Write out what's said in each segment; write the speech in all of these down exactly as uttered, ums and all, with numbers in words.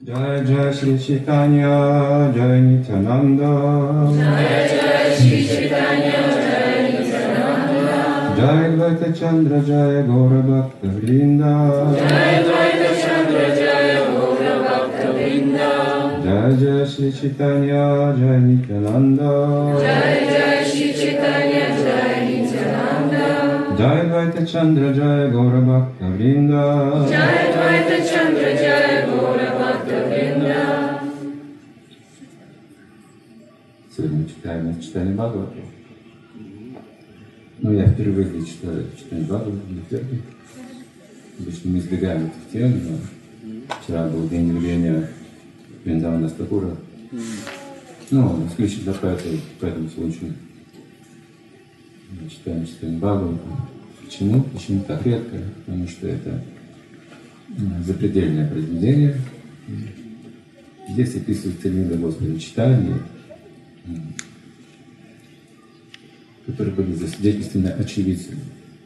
Jai Jai Shri Chaitanya, Jai Nityananda. Jai Jai Shri Chaitanya, Jai Nityananda. Jai Dvaita Chandra, Jai Gaura Bhakta Vrinda. Jai Dvaita Chandra, Jai Gaura Bhakta Vrinda. Jai Jai Shri Chaitanya, Jai Nityananda. Jai Jai Shri Chaitanya, Jai Nityananda. Jai Dvaita Chandra, Jai Gaura Bhakta Vrinda. Jai Dvaita Chandra, Jai Gaura Bhakta Vrinda. Сегодня мы читаем читание Бхагавата. Ну, я впервые здесь читаю читание Бхагавата, не впервые. Обычно мы избегаем этих тем, но вчера был день рождения Вриндавана Такура. Ну, исключительно по, этой, по этому случаю. Мы читаем читание Бхагавата. Почему? Почему так редко? Потому что это запредельное произведение. Здесь описывается линда Господа читания, которые были засвидетельствованы очевидцами.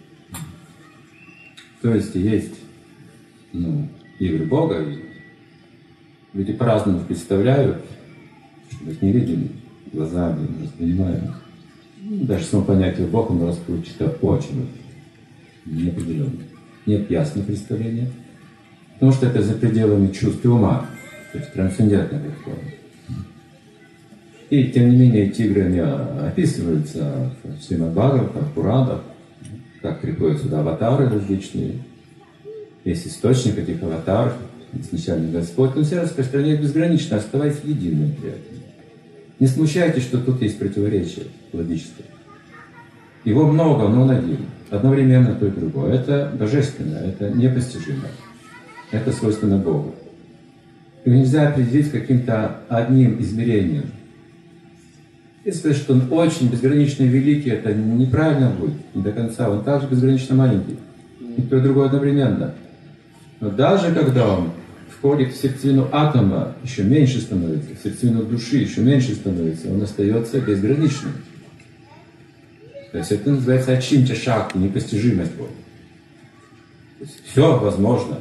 То есть есть ну, игры Бога, и люди по-разному представляют, что их не видим глазами, не воспринимаем. Даже само понятие Бога у нас получится очень неопределенно. Нет ясного представления, потому что это за пределами чувств и ума, то есть трансцендентная форма. И тем не менее эти игры не описываются в Шримад Бхагаватам, в Пуранах, как приходят сюда аватары различные. Есть источник этих аватаров, изначальный Господь, он все распространяет безгранично, оставаясь единым при этом. Не смущайтесь, что тут есть противоречие логическое. Его много, но он один. Одновременно то и другое. Это божественно, это непостижимо. Это свойственно Богу. Его нельзя определить каким-то одним измерением. Если сказать, что он очень безгранично великий, это неправильно будет, не до конца. Он также безгранично маленький. И то, и другое одновременно. Но даже когда он входит в сердцевину атома, еще меньше становится, в сердцевину души еще меньше становится, он остается безграничным. То есть это называется ачинча шакти, непостижимость Бога. То есть все возможно.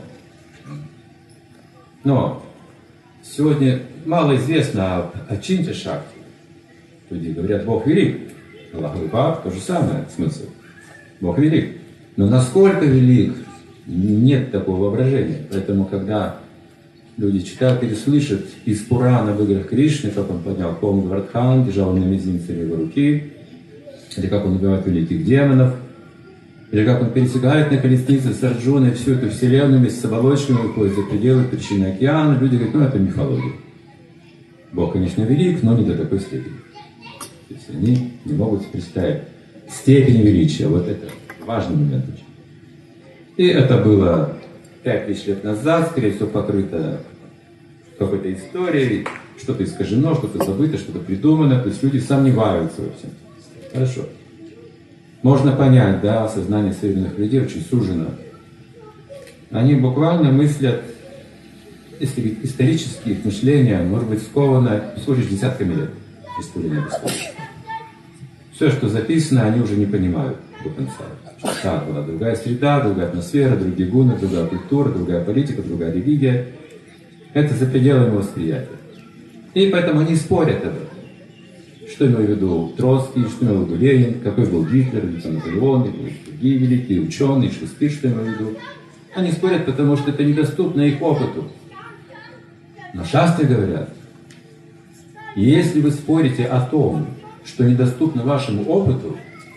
Но сегодня мало известно об ачинча шакти. Люди говорят, Бог велик. Аллах Акбар, то же самое смысл. Бог велик. Но насколько велик, нет такого воображения. Поэтому, когда люди читают или слышат из Пурана в играх Кришны, как он поднял Конгу Вардхан, держал на мизинце его руки, или как он убивает великих демонов, или как он пересекает на колеснице с Арджуной всю эту вселенную вместе с оболочками, выходит за пределы причины океана, люди говорят, ну это мифология. Бог, конечно, велик, но не до такой степени. То есть они не могут представить степень величия. Вот это важный момент. И это было пять тысяч лет назад, скорее всего, покрыто какой-то историей, что-то искажено, что-то забыто, что-то придумано. То есть люди сомневаются во всем. Хорошо. Можно понять, да, сознание современных людей очень сужено. Они буквально мыслят, если говорить исторически, их мышление может быть сковано всего лишь десятками лет. История не бесполезна. Все, что записано, они уже не понимают до конца. Так, была другая среда, другая атмосфера, другие гуны, другая культура, другая политика, другая религия. Это за пределами восприятия. И поэтому они спорят об этом. Что имел в виду Троцкий, что имел в виду Ленин, какой был Гитлер, или Наполеон, или другие великие ученые, Шекспир, что имел в виду. Они спорят, потому что это недоступно их опыту. Но шастры говорят, если вы спорите о том, что недоступно вашему опыту,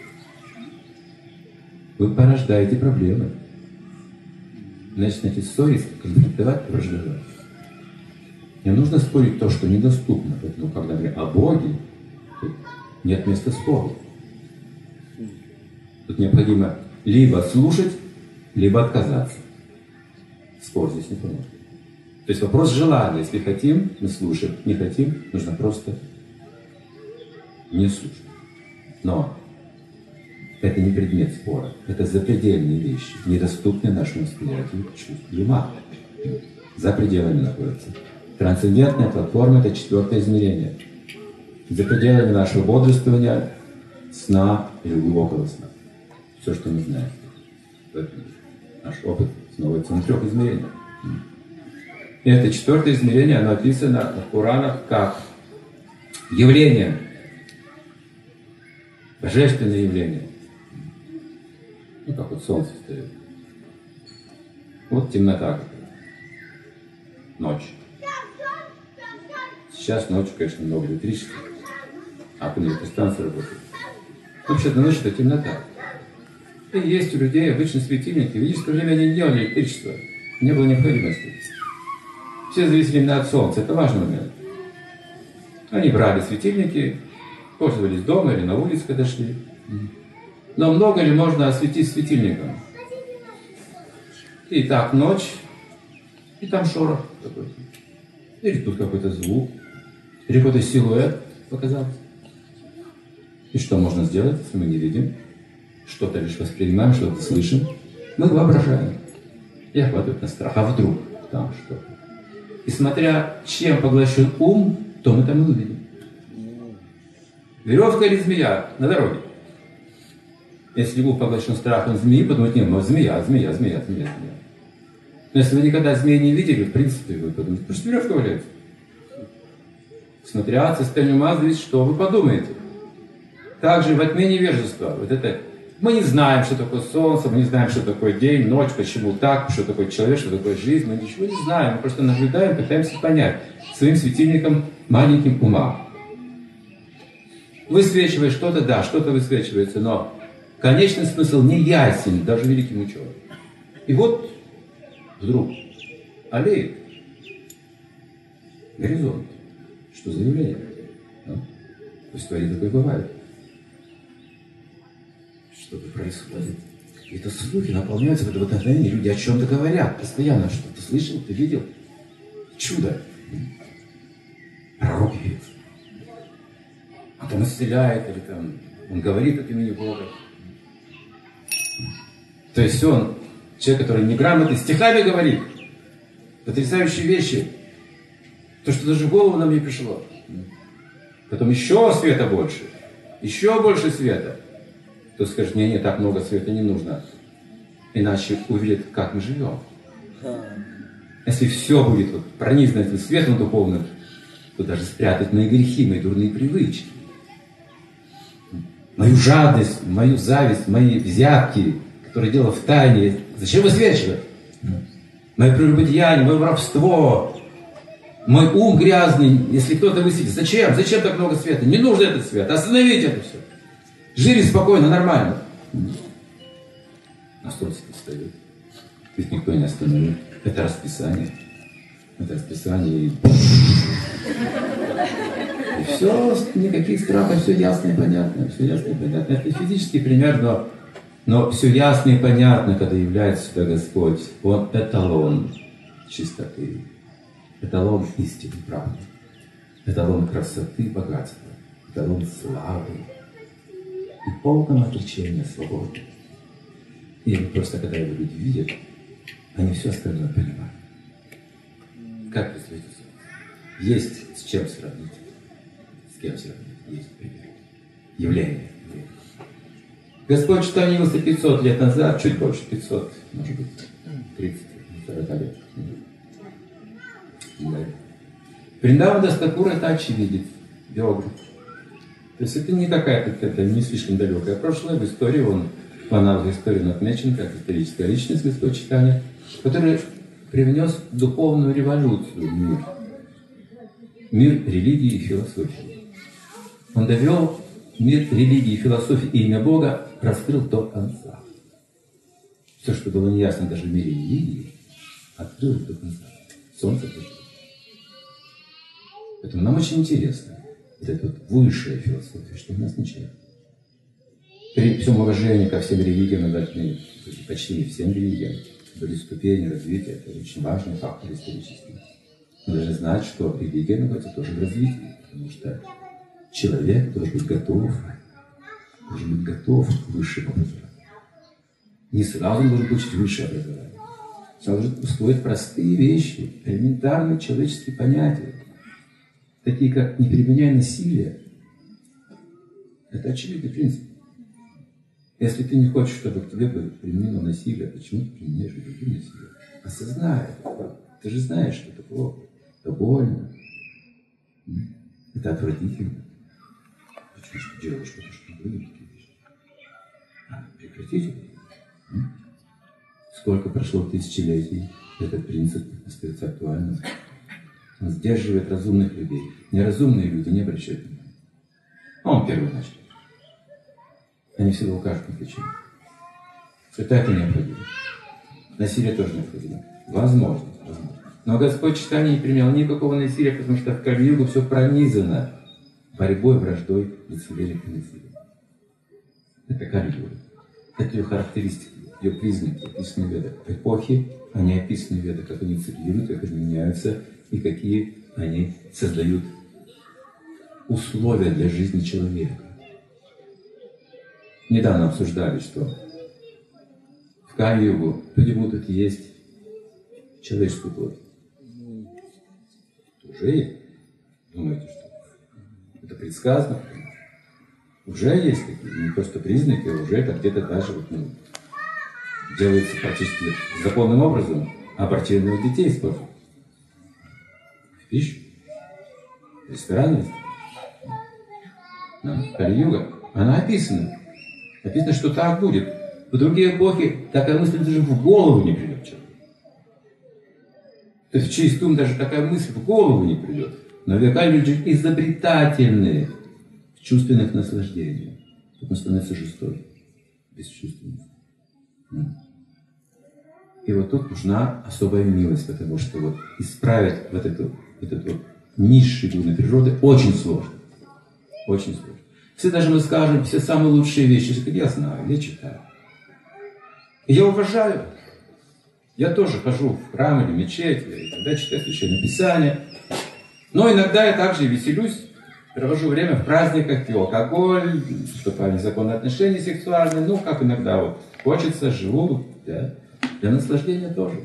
вы порождаете проблемы. Значит, начать ссориться, конфликтовать, враждовать. Не нужно спорить то, что недоступно. Поэтому, когда говорят о Боге, тут нет места спору. Тут необходимо либо слушать, либо отказаться. Спор здесь не поможет. То есть вопрос желания. Если хотим, мы слушаем. Не хотим, нужно просто не слушать. Но это не предмет спора. Это запредельные вещи, недоступные нашему восприятию чувств и ума. За пределами находятся. Трансцендентная платформа – это четвертое измерение. За пределами нашего бодрствования, сна или глубокого сна. Все, что мы знаем. Поэтому наш опыт становится на трех измерениях. И это четвертое измерение, оно описано в Коранах как явление, божественное явление. Ну, как вот солнце встает. Вот темнота какая. Ночь. Сейчас ночью, конечно, много электричества. Атомные электростанции работают. Вообще-то ночь — это темнота. И есть у людей обычно светильники. В ведическое время они не делали электричество. Не было необходимости. Все зависели именно от солнца. Это важный момент. Они брали светильники, пользовались дома или на улице, когда шли. Но много ли можно осветить светильником? И так ночь, и там шорох какой-то. Или тут какой-то звук, или какой-то силуэт показался. И что можно сделать, если мы не видим? Что-то лишь воспринимаем, что-то слышим. Мы воображаем. И охватывает нас страх. А вдруг там что-то? И смотря, чем поглощен ум, то мы там и увидим. Веревка или змея на дороге? Если ум поглощен страхом змеи, подумать, нет, ну змея, змея, змея, змея, змея. Но если вы никогда змеи не видели, в принципе, вы подумаете, потому что веревка валяется. Смотря от состояния ума зависит, что вы подумаете. Также во тьме невежества. Вот это, мы не знаем, что такое солнце, мы не знаем, что такое день, ночь, почему так, что такое человек, что такое жизнь. Мы ничего не знаем, мы просто наблюдаем, пытаемся понять своим светильником маленьким ума. Высвечивает что-то, да, что-то высвечивается, но конечный смысл не ясен даже великим ученым. И вот вдруг аллеет горизонт. Что за явление? Ну, в истории такое бывает. Что-то происходит. Какие-то слухи наполняются в это вдохновение. Люди о чем-то говорят постоянно. Что ты слышал, ты видел? Чудо. Пророк видит. А там исцеляет, или там он говорит от имени Бога. То есть он, человек, который неграмотный, стихами говорит. Потрясающие вещи. То, что даже в голову нам не пришло. Потом еще света больше. Еще больше света. Кто скажет, не, не, так много света не нужно. Иначе увидят, как мы живем. Если все будет вот, пронизано этим светом духовным, то даже спрятать мои грехи, мои дурные привычки, мою жадность, мою зависть, мои взятки, которые делал в тайне. Зачем высвечивать? Мое прелюбодеяние, мое воровство, мой ум грязный, если кто-то высветит. Зачем? Зачем так много света? Не нужно этот свет. Остановите это все. Живи спокойно, нормально. На столице встает. Ведь никто не остановит. Это расписание. Это расписание. И, и все, никаких страхов, все ясно и понятно. Все ясно и понятно. Это физический пример, но, но все ясно и понятно, когда является сюда Господь. Он эталон чистоты. Эталон истины, правды. Эталон красоты и богатства. Эталон славы. И полного отречения свободы. И просто, когда его люди видят, они все остальное понимают. Как вы светите? Есть с чем сравнить. С кем сравнить? Есть пример. Явление. Господь штанился пятьсот лет назад, чуть больше пятьсот, может быть, тридцать-сорок лет. Да. Вриндаван Дастакур это очевидец, биограф. То есть это не какая-то, это не слишком далекое прошлое. В истории он, в аналоге истории он отмечен как историческая личность Господь Чайтанья, который привнес духовную революцию в мир. Мир религии и философии. Он довел мир религии и философии и имя Бога, раскрыл до конца. Все, что было неясно даже в мире религии, открыл до конца. Солнце пришло. Поэтому нам очень интересно. Вот это вот высшая философия, что у нас ничего. При всем уважении ко всем религиям, мы должны, почти всем религиям, были ступени развития, это очень важный фактор исторический. Мы должны знать, что религия находится тоже в развитии, потому что человек должен быть готов, должен быть готов к высшему образованию. Не сразу он должен получить высшее образование. Сразу должен усвоить простые вещи, элементарные человеческие понятия, такие как «не применяй насилие». Это очевидный принцип. Если ты не хочешь, чтобы к тебе было применено насилие, почему ты применяешь другим насилие? Осознай это. Ты же знаешь, что это плохо, это больно, это отвратительно. Почему что делаешь, что-то, что не будет такие вещи? А, прекратите. Сколько прошло тысячелетий, этот принцип остается актуальным. Он сдерживает разумных людей. Неразумные люди не обращают внимания. Он первый начал. Они всегда укажут на причину. Это это необходимо. Насилие тоже необходимо. Возможно, возможно. Но Господь читание не применял никакого насилия, потому что в Кали-югу все пронизано борьбой, враждой, лицемерием и насилием. Это Кали-юга. Это ее характеристики, ее признаки, описанные в Ведах. Эпохи, они описаны в Ведах, как они циркулируют, как они меняются, и какие они создают условия для жизни человека. Недавно обсуждали, что в Кали-югу люди будут есть человеческую плоть. Уже есть. Думаете, что это предсказано? Уже есть такие, не просто признаки, а уже это где-то даже вот, ну, делается практически законным образом, абортированных детей используют. В пищу. В ресторане есть. Кали-юга, она описана. Написано, что так будет. В другие эпохи такая мысль даже в голову не придет человеку. То есть в чистый ум даже такая мысль в голову не придет. Но века люди изобретательные в чувственных наслаждениях. Тут он становится жестоким, бесчувственным. И вот тут нужна особая милость, потому что вот исправить вот эту, вот эту вот низшую глубину природы очень сложно. Очень сложно. Все даже мы скажем все самые лучшие вещи. Я знаю, я читаю. И я уважаю. Я тоже хожу в храм или в мечеть, и иногда читаю Священное Писание. Но иногда я также веселюсь, провожу время в праздниках, пью алкоголь, вступаю в незаконные отношения сексуальные. Ну, как иногда вот хочется, живу, да. Для наслаждения тоже.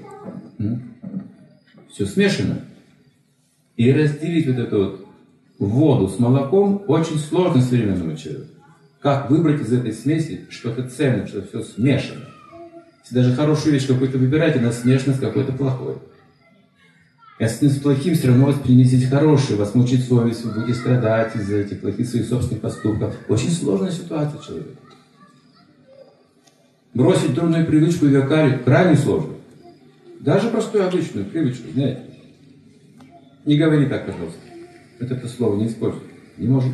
Все смешано. И разделить вот эту вот воду с молоком очень сложно современному человеку. Как выбрать из этой смеси что-то ценное, что все смешано. Если даже хорошую вещь какую-то выбираете, она смешана с какой-то плохой. Если с плохим все равно воспринимите хорошее, вас мучит совесть, вы будете страдать из-за этих плохих своих собственных поступков. Очень сложная ситуация человека. Бросить дурную привычку и векарию крайне сложно. Даже простую обычную привычку, знаете. Не говори так, пожалуйста. Вот это слово не используй. Не может.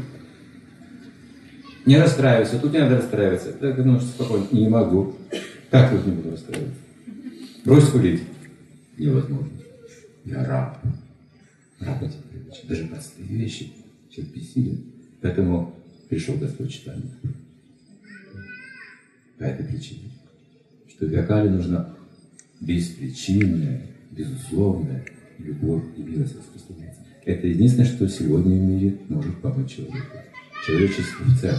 Не расстраивайся. Тут не надо расстраиваться. Так, ну, спокойно. Не могу. Как тут не буду расстраиваться? Брось курить. Невозможно. Я раб. Раб этих привычек. Даже простые вещи. Человек бессилен. Поэтому пришел Господь читание. По этой причине. Что в Виакале нужна беспричинная, безусловная любовь и милость распространяется. Это единственное, что сегодня в мире может помочь человеку. Человечеству в целом.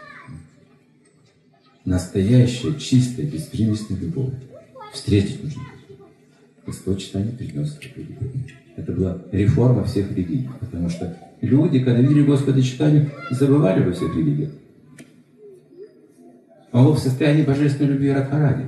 Настоящая, чистая, беспримесная любовь. Встретить нужно. Господь читание принес эту любовь. Это была реформа всех религий. Потому что люди, когда видели Господа читанию, забывали во всех религиях. Он был в состоянии божественной любви и Радхарани.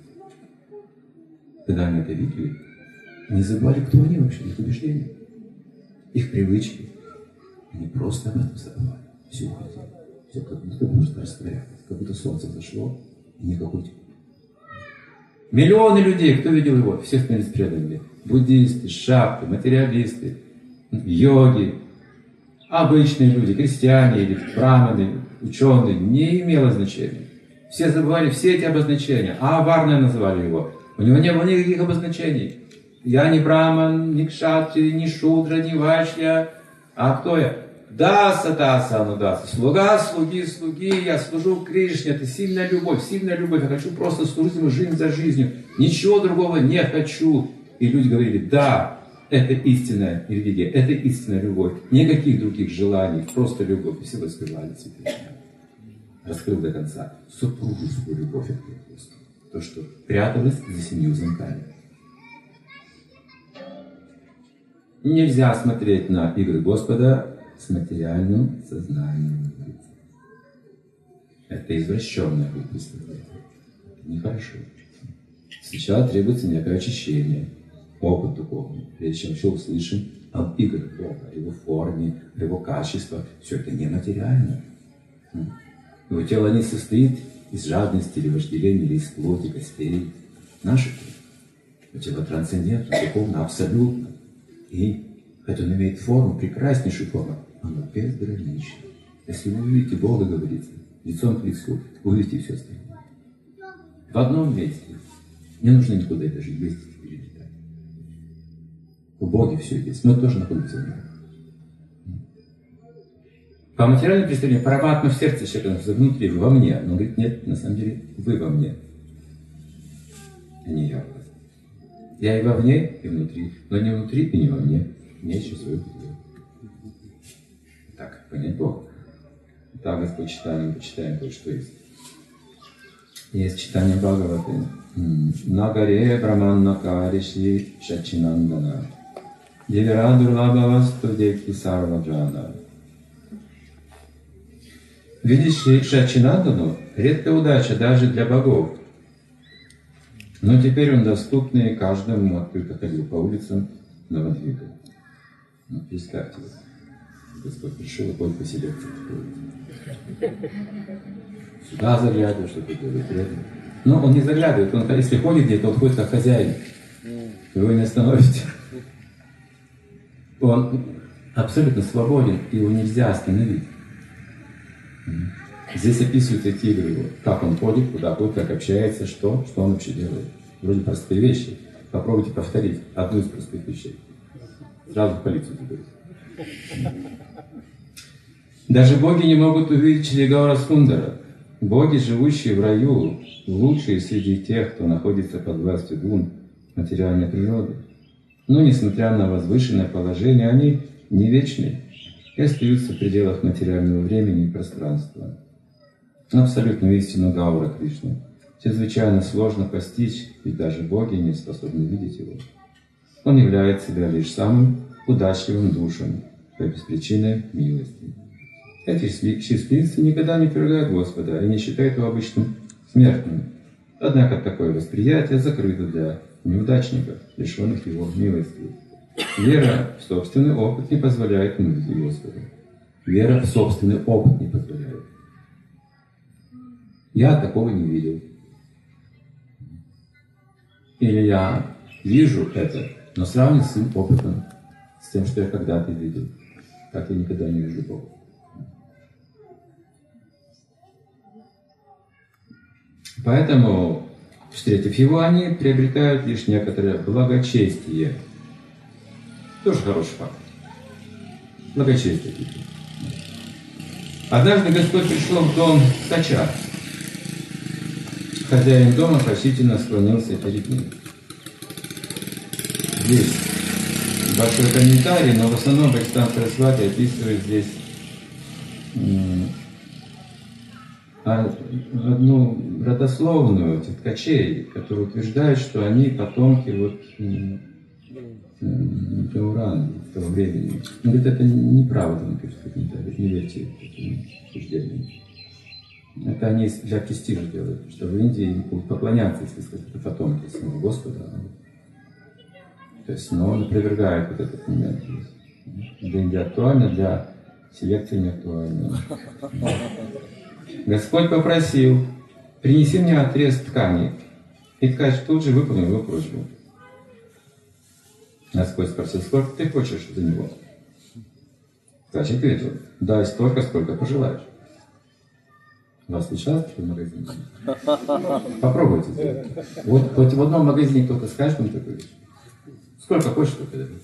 Когда они это видели, не забывали, кто они вообще, их убеждения, их привычки. Они просто об этом забывали. Все уходило. Все как будто просто растворялось. Как будто солнце зашло, и никакой. Миллионы людей, кто видел его? Все становились преданными. Буддисты, шакты, материалисты, йоги, обычные люди, крестьяне или браманы, ученые. Не имело значения. Все забывали все эти обозначения. А Варна называли его. У него не было никаких обозначений. Я не браман, не кшатри, не шудра, не вайшья. А кто я? Даса, даса, анудаса. Слуга, слуги, слуги. Я служу Кришне. Это сильная любовь, сильная любовь. Я хочу просто служить ему жизнь за жизнью. Ничего другого не хочу. И люди говорили, да, это истинная религия, это истинная любовь. Никаких других желаний, просто любовь. И все воспевали цветы. Раскрыл до конца супружескую любовь от Господа. То, что пряталось за семью замками. Нельзя смотреть на игры Господа с материальным сознанием. Это извращенное представление. Это нехорошо. Сначала требуется некое очищение. опыт духовный, прежде чем все услышим об играх Бога, о Его форме, о Его качествах. Все это нематериально. Его тело не состоит из жадности или вожделения, или из плоти, костей. Наше тело. Тело трансцендентно, духовно, абсолютно. И хотя он имеет форму, прекраснейшую форму, оно безгранично. Если вы увидите Бога, говорится, лицом к лицу, вы увидите все остальное. В одном месте. Не нужно никуда даже ездить или летать. У Бога все есть. Мы тоже находимся в нем. По материальному представлению, параматма в сердце человека, внутри, во мне. Но он говорит, нет, на самом деле, вы во мне. А не я в вас. Я и вовне, и внутри. Но не внутри, и не во мне. Мне еще свое дело. Так, понять Бога. Так, Господь, читаем, почитаем то, что есть. Есть читание Бхагаваты. На горе Браманнакариши Шачинандана. Девирадурлабавасту Деки Сарваджана. Видящий Шачинандану редкая удача даже для богов. Но теперь он доступный каждому, открыто ходил по улицам Навадвига. Ну, представьте, Господь пришел и ходит по селекции. Сюда заглядывает, что-то делает. Но он не заглядывает, он, если ходит где-то, он ходит как хозяин. Вы его не остановите. Он абсолютно свободен, и его нельзя остановить. Здесь описывают эти игры его. Как он ходит, куда ходит, как общается, что, что он вообще делает. Вроде простые вещи. Попробуйте повторить одну из простых вещей. Сразу в полицию заберут. Даже боги не могут увидеть Шригаура Сундара. Боги, живущие в раю, лучшие среди тех, кто находится под властью гун материальной природы. Но, несмотря на возвышенное положение, они не вечны и остаются в пределах материального времени и пространства. Абсолютную истину Гаура Кришны чрезвычайно сложно постичь, ведь даже боги не способны видеть его. Он является себя лишь самым удачливым душем по беспричинной милости. Эти счастливцы никогда не отвергают Господа и не считают его обычным смертным. Однако такое восприятие закрыто для неудачников, лишенных его милости. Вера в собственный опыт не позволяет милости Господа. Вера в собственный опыт не позволяет. Я такого не видел. Или я вижу это, но сравниваю с своим опытом, с тем, что я когда-то видел. Так я никогда не вижу Бога. Поэтому, встретив его, они приобретают лишь некоторое благочестие. Тоже хороший факт. Благочестие. Однажды Господь пришел в дом ткача. Хозяин дома почтительно склонился перед ним. Здесь большой комментарий, но в основном Бхактисиданта Сарасвати описывает здесь одну родословную этих ткачей, которые утверждают, что они потомки вот Таурана того времени. Он говорит, это неправда, он пишет, не верьте этим утверждениям. Это они для престижа делают, что в Индии не будут поклоняться, если сказать, это потомки самого Господа. То есть, но он опровергает вот этот момент. Для Индии актуально, для селекции не актуально. Господь попросил, принеси мне отрез ткани. И ткач тут же выполнил его просьбу. Господь спросил, сколько ты хочешь за него? Ткач ответил, дай столько, сколько пожелаешь. Вас случалось в магазине? Попробуйте сделать. Вот хоть в одном магазине кто-то скажет вам такую вещь. Сколько хочешь, только дадут.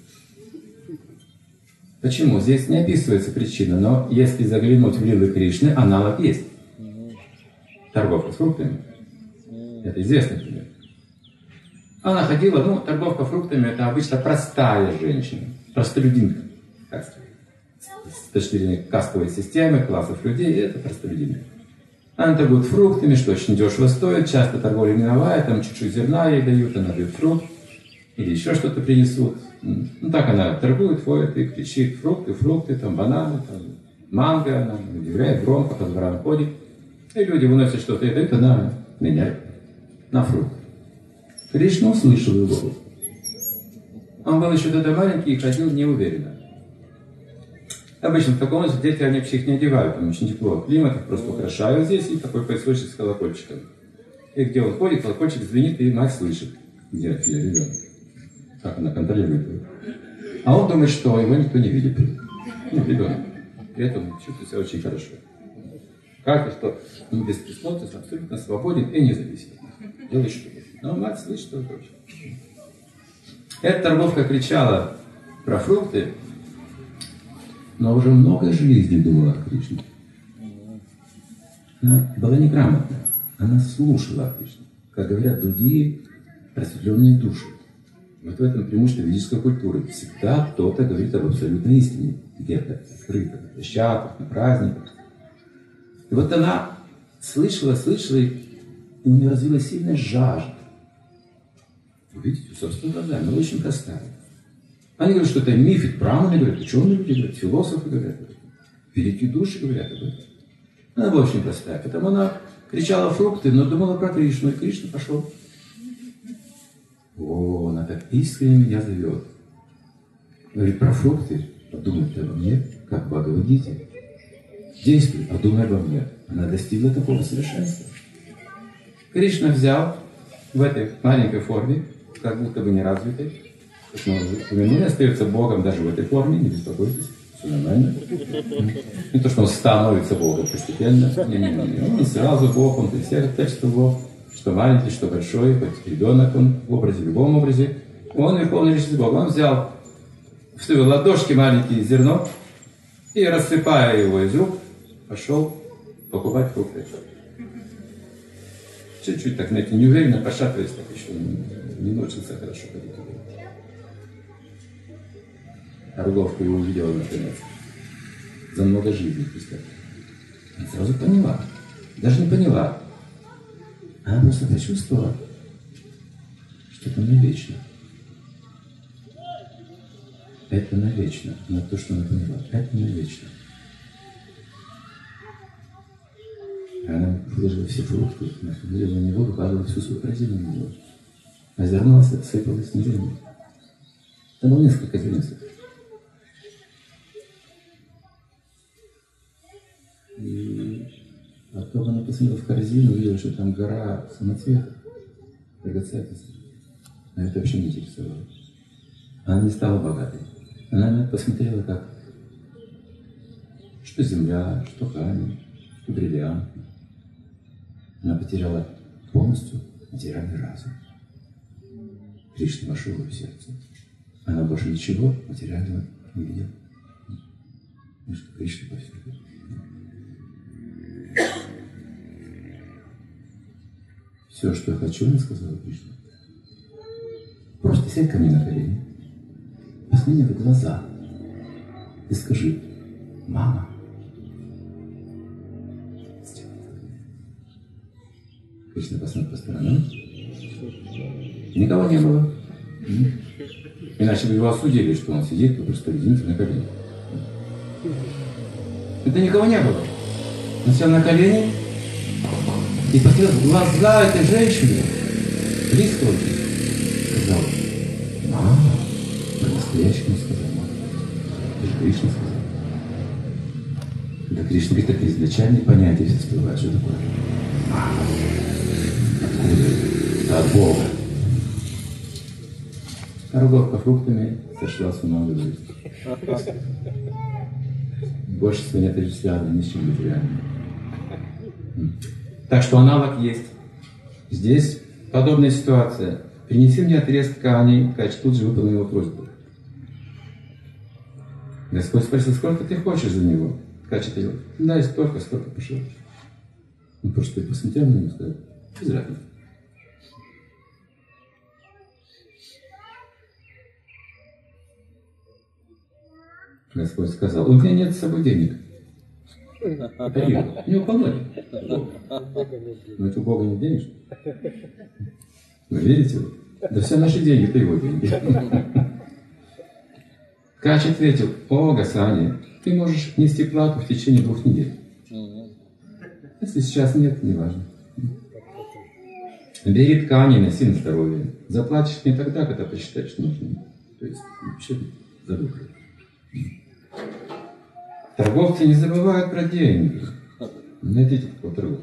Почему? Здесь не описывается причина, но если заглянуть в лилы Кришны, аналог есть. Торговка с фруктами. Это известный пример. Она ходила, ну, торговка фруктами, это обычно простая женщина, простолюдинка, так сказать. С точки зрения кастовой системы, классов людей, это простолюдинка. Она торгует фруктами, что очень дешево стоит, часто торговля миновая, там чуть-чуть зерна ей дают, она дает фрукт, или еще что-то принесут. Ну так она торгует, ходит и кричит, фрукты, фрукты, там бананы, там манго, она удивляет, громко по дворам ходит. И люди выносят что-то, и это она меняет на фрукт. Кришна услышал его. Он был еще тогда маленький и ходил неуверенно. Обычно в таком возрасте дети, они вообще их не одевают, там очень тепло. Климат их просто украшают здесь, и такой поясочек с колокольчиком. И где он ходит, колокольчик звенит, и мать слышит, где ребенок. Как она контролирует его. А он думает, что его никто не видит. Ну, ребенок. При этом чувствует себя очень хорошо. Как-то, что он без присмотра, абсолютно свободен и независим. Делает что-то. Но мать слышит, что это вообще. Эта торговка кричала про фрукты, но уже много жизни думала о Кришне. Она была неграмотна. Она слушала о Кришне, как говорят другие просветленные души. Вот в этом преимущество ведической культуры. Всегда кто-то говорит об абсолютной истине. Где-то открыто, на площадках, на праздниках. И вот она слышала, слышала, и у нее развилась сильная жажда. Вы видите, собственно, глазами, она очень простая. Они говорят, что это миф, это браманы говорят, ученые люди говорят, философы говорят об этом, великие души говорят об этом. Она была очень простая, потому она кричала фрукты, но думала про Кришну, и Кришна пошел. О, она так искренне меня зовет. Говорит про фрукты, подумай ты обо мне, как в Бхагавад-гите. Действуй, подумай обо мне. Она достигла такого совершенства. Кришна взял в этой маленькой форме, как будто бы неразвитой, он остается Богом даже в этой форме, не беспокойтесь, все нормально. Не то, что он становится Богом постепенно, не-не-не, он сразу Бог, он при всех качествах Бог, что маленький, что большой, хоть ребенок, он в образе, в любом образе, он верховный личность Бога. Он взял в свои ладошки маленькие зерно и, рассыпая его из рук, пошел покупать фрукты. Чуть-чуть так, знаете, неуверенно, пошатываясь, так еще не, не научился хорошо ходить. Торговка его увидела наконец. За много жизней, представьте. Она сразу поняла. Даже не поняла. Она просто почувствовала, что это навечно. Это навечно. На то, что она поняла. Это навечно. Она выложила все фрукты, она смотрела на него, выкладывала всю свою корзину на него. А зерно сыпалось на землю. Там было несколько зернцев. И потом она посмотрела в корзину, увидела, что там гора самоцветов, драгоценностей. Но это вообще не интересовало. Она не стала богатой. Она посмотрела, как что земля, что камень, что бриллиант. Она потеряла полностью материальный разум. Кришна вошел в ее сердце. Она больше ничего материального не видела. Ну что, Кришна повсюду. Все, что я хочу, она сказала Кришна. Просто сядь ко мне на колени, посмотри мне в глаза и скажи: мама. Кришна посмотрел по сторонам. Никого не было. Иначе бы его осудили, что он сидит тут просто резинки на коленях. Это никого не было. Он сел на колени и посмотрел в глаза этой женщины, близко очень, сказал: мама, по-настоящему сказал мама. Это Кришна сказал. Это Кришна говорит, так изначальные понятия все всплывают, что такое мама. Откуда это? От Бога. Торговка фруктами сошла с ума, говорит. Больше всего не отождествляла ни с чем материальным. Так что аналог есть. Здесь подобная ситуация. Принеси мне отрез ткани, Кач тут же выполнил его просьбу. Господь спросил: сколько ты хочешь за него? Кач ответил: дай столько, сколько пожелаешь. Он просто посмотрел на него и сказал: без разницы. Господь сказал: у меня нет с собой денег. Дари его. У него полно денег. Но это у Бога нет денег. Вы верите? Да все наши деньги, это его деньги. Кач ответил: о, Госвами, ты можешь нести плату в течение двух недель. Если сейчас нет, не важно. Бери ткани, носи на здоровье. Заплатишь мне тогда, когда посчитаешь нужным. То есть вообще забыл. Торговцы не забывают про деньги. Найдите такого торговца.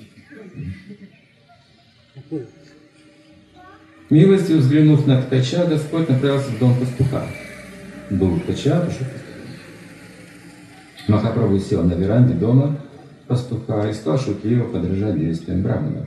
Милостью взглянув на ткача, Господь направился в дом пастуха. Был ткача, пошел пастух. Махапрабху сел на веранде дома пастуха и стал шутливо подражать действиям брамана.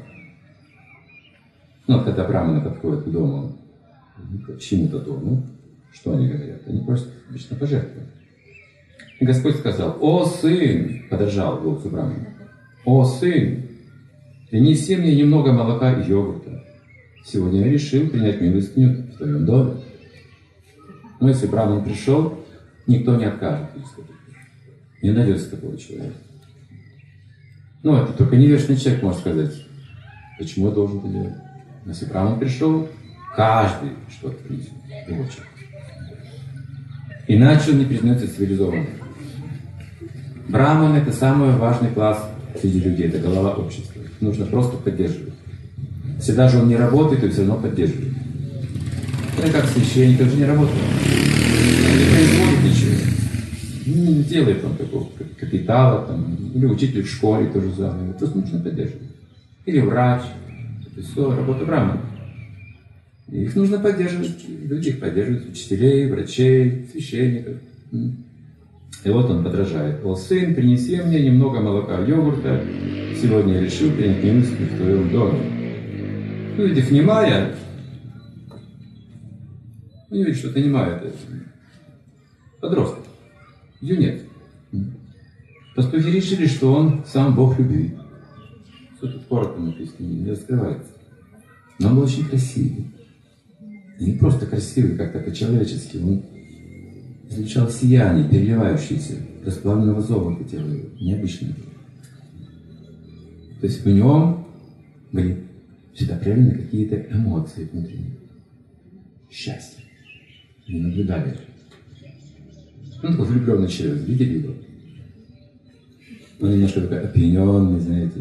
Но когда браманы подходят к дому, к чему-то дому, что они говорят? Они просто обычно пожертвуют. И Господь сказал: «О, сын!» — подражал голосу брамана. «О, сын! Принеси мне немного молока и йогурта. Сегодня я решил принять милостыню в твоем доме». Но если браман пришел, никто не откажет. Не найдется такого человека. Ну, это только невежный человек может сказать, почему я должен это делать. Но если браман пришел, каждый что-то принесет. Иначе он не признается цивилизованным. Браман — это самый важный класс среди людей, это голова общества. Их нужно просто поддерживать. Если даже он не работает, то все равно поддерживает. Это как священник, он же не работает. Он не производит ничего. Не делает он такого капитала, там, или учитель в школе тоже самое. Просто нужно поддерживать. Или врач. Это все работа брамана. И их нужно поддерживать. Люди их поддерживают. Учителей, врачей, священников. И вот он подражает: «О, сын, принеси мне немного молока и йогурта. Сегодня я решил принять милостыню в твоем доме». Ну, видишь, немая. Ну, не видишь, что-то немая. Это подросток. Ее нет. Пастухи решили, что он сам Бог любви. Что тут коротко написано, не раскрывается. Но он был очень красивый. И не просто красивый, как-то по-человечески. Он излучал сияние, переливающееся, расплавленного золота тела его, необычное. То есть в нем были всегда проявлены какие-то эмоции внутренние. Счастье. Не наблюдали это. Он такой влюбленный человек, видели его? Он немножко такой опьяненный, знаете.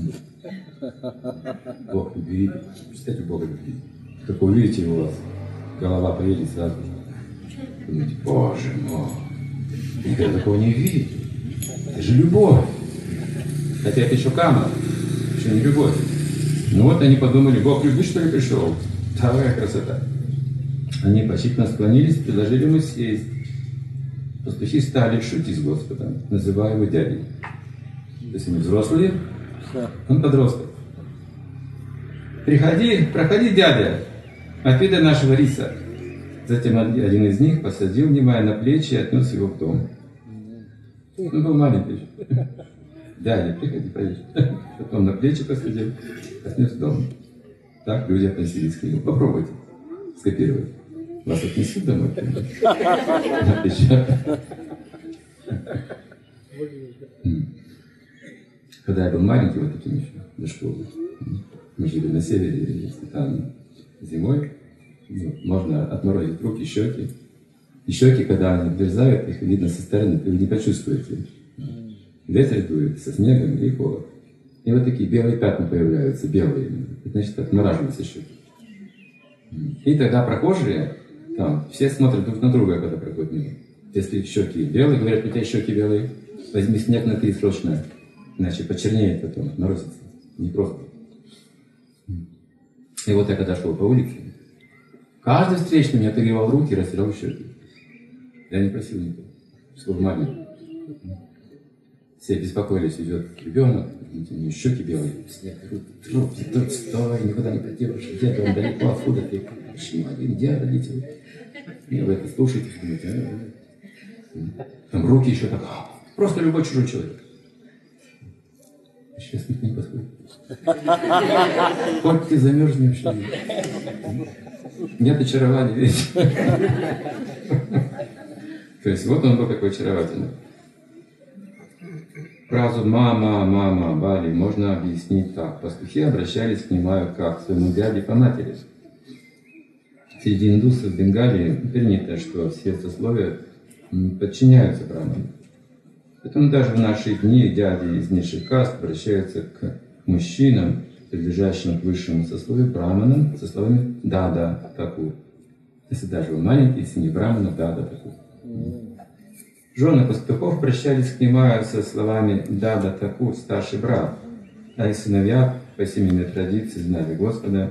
Бог любви. Представьте Бога любви. Только увидите его, у вас голова поедет сразу. Думаете: боже мой, я никогда такого не видел. Это же любовь. Хотя это еще кама, еще не любовь. Ну вот они подумали: Бог любви, что ли, пришел? Такая красота. Они почтительно склонились и предложили ему сесть. Пастухи стали шутить с Господом, называя его дядей. То есть они взрослые, он подросток. «Приходи, проходи, дядя, отведай нашего риса». Затем один из них посадил Нимая на плечи и отнес его в дом. Он был маленький. «Дядя, приходи, поешь». Потом на плечи посадил, отнес в дом. Так люди относились к нему. Попробуйте скопировать. Вас отнесут домой? Когда я был маленький, вот таким еще, до школы, мы жили на севере, если там зимой, ну, можно отморозить руки, щеки. И щеки, когда они вдерзают, их видно со стороны, вы не почувствуете. Ветер дует со снегом и холод. И вот такие белые пятна появляются, белые. Это значит, отмораживаются щеки. И тогда прохожие, там, все смотрят друг на друга, когда проходят мимо. Если щеки белые, говорят: у тебя щеки белые, возьми снег на ты срочно, иначе почернеет потом, отморозится. Не просто. И вот я когда шел по улице, каждый встречный мне отогревал руки и растирал щеки. Я не просил никого, чтобы маленький. Все беспокоились: идет ребенок, у него щеки белые, снег, руки, тут стой, никуда не пойдешь, где-то он далеко, откуда ты, почему один, где родители? И вы это слушаете, думаете: а, там руки еще так, просто любой чужой человек. Сейчас никто не подходит. Хоть ты замерзнешь. Нет очарования, видите? То есть вот он был такой очаровательный. Фразу «мама, мама, Бали» можно объяснить так. Пастухи обращались к Нимаю как к своему дяде по матери. Среди индусов в Бенгалии принято, что все сословия подчиняются браману. Поэтому даже в наши дни дяди из низших каст обращаются к мужчинам, принадлежащим к высшему сословию браманам, со словами «да-да, таку». Если даже вы маленький, если не брамана, да, да, таку. Жены пастухов прощались к Нимаю со словами «да, да, таку, старший брат», а и сыновья по семейной традиции знали Господа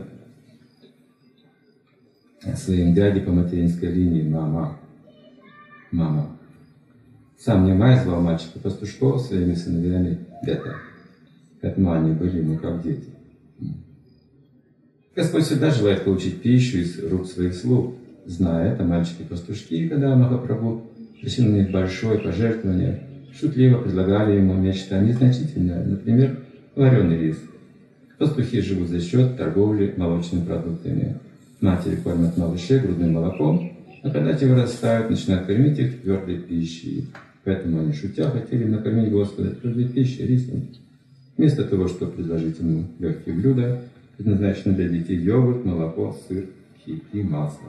своим дяде по материнской линии «мама». Мама. Сам Нимай звал мальчика пастушков своими сыновьями «бета». Поэтому они были ему как дети. Господь всегда желает получить пищу из рук своих слуг. Зная это, мальчики-пастушки, когда Махапрабху просил на них большое пожертвование, шутливо предлагали ему нечто незначительное, например, вареный рис. Пастухи живут за счет торговли молочными продуктами. Матери кормят малышей грудным молоком, а когда те вырастают, начинают кормить их твердой пищей. Поэтому они, шутя, хотели накормить Господа твердой пищей, рисом. Вместо того, чтобы предложить ему легкие блюда, предназначенные для детей: йогурт, молоко, сыр, хи и масло.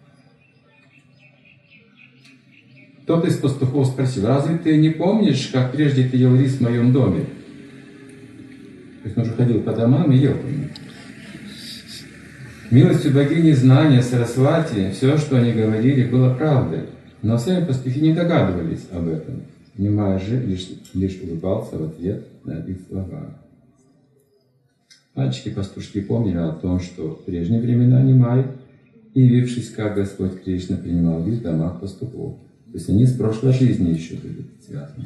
Тот из пастухов спросил: разве ты не помнишь, как прежде ты ел рис в моем доме? То есть он уже ходил по домам и ел. Милостью богини знания Сарасвати все, что они говорили, было правдой. Но сами пастухи не догадывались об этом. Нимай же лишь, лишь улыбался в ответ на их слова. Мальчики-пастушки помнили о том, что в прежние времена Нимай, явившись как Господь Кришна, принимал вид в домах пастухов. То есть они с прошлой жизни еще были связаны.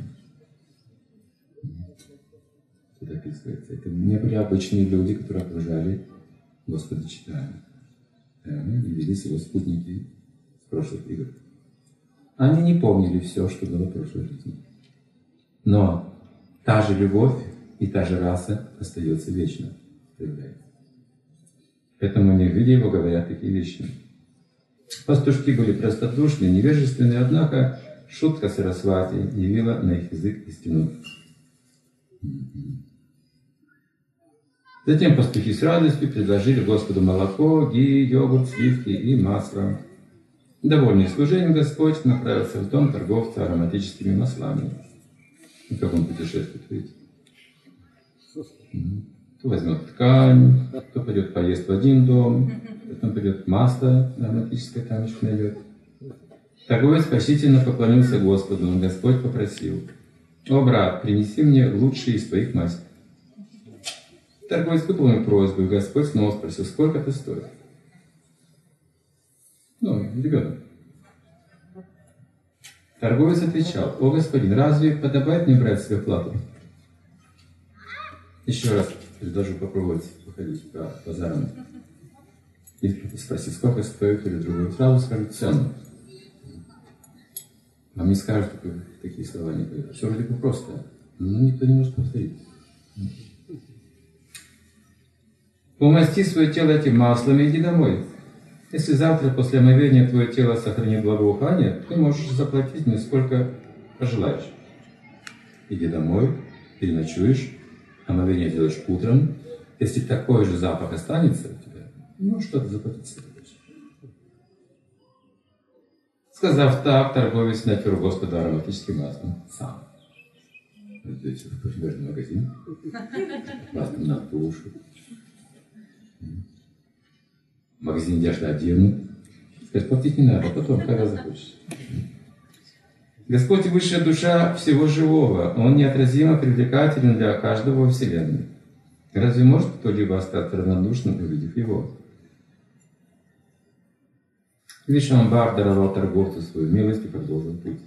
Тут описывается. Это не были обычные люди, которые окружали Господа Чайтанью. Они явились его спутники с прошлых игр. Они не помнили все, что было в прошлой жизни. Но та же любовь и та же раса остается вечно. Проявляется. Поэтому они, видя его, говорят такие вещи. Пастушки были простодушны, невежественны, однако шутка Сарасвати явила на их язык истину. Затем пастухи с радостью предложили Господу молоко, ги, йогурт, сливки и масло. Довольный служением, Господь направился в дом торговца ароматическими маслами. И как он путешествует, видите? То возьмет ткань, то пойдет поесть в один дом, потом пойдет масло ароматическое, там еще найдет. Торговец почтительно поклонился Господу, но Господь попросил: «О, брат, принеси мне лучшие из твоих масел». Торговец выполнил просьбу, и Господь снова спросил: «Сколько это стоит?» Ну, ребенок. Торговец отвечал: «О, господин, разве подобает мне брать себе плату?» Еще раз предложу попробовать походить по базарам и спросить, сколько стоит, или другой. Сразу скажут цену. Вам не скажут, такие слова не говорят. Все вроде бы просто, но никто не может повторить. Умасти свое тело этим маслом и иди домой. Если завтра после омовения твое тело сохранит благоухание, ты можешь заплатить мне сколько пожелаешь. Иди домой, переночуешь, омовение делаешь утром. Если такой же запах останется у тебя, ну что-то заплатить себе. Сказав так, торговец натер Господа ароматическим маслом сам. Идете в парфюмерный магазин, маслом на душу. В магазине одежды одену. Сказать, платить не надо, потом, когда захочешь. Господь — высшая душа всего живого. Он неотразимо привлекателен для каждого во Вселенной. Разве может кто-либо остаться равнодушным, увидев его? Вишамбар даровал торговцу свою милость и продолжил путь.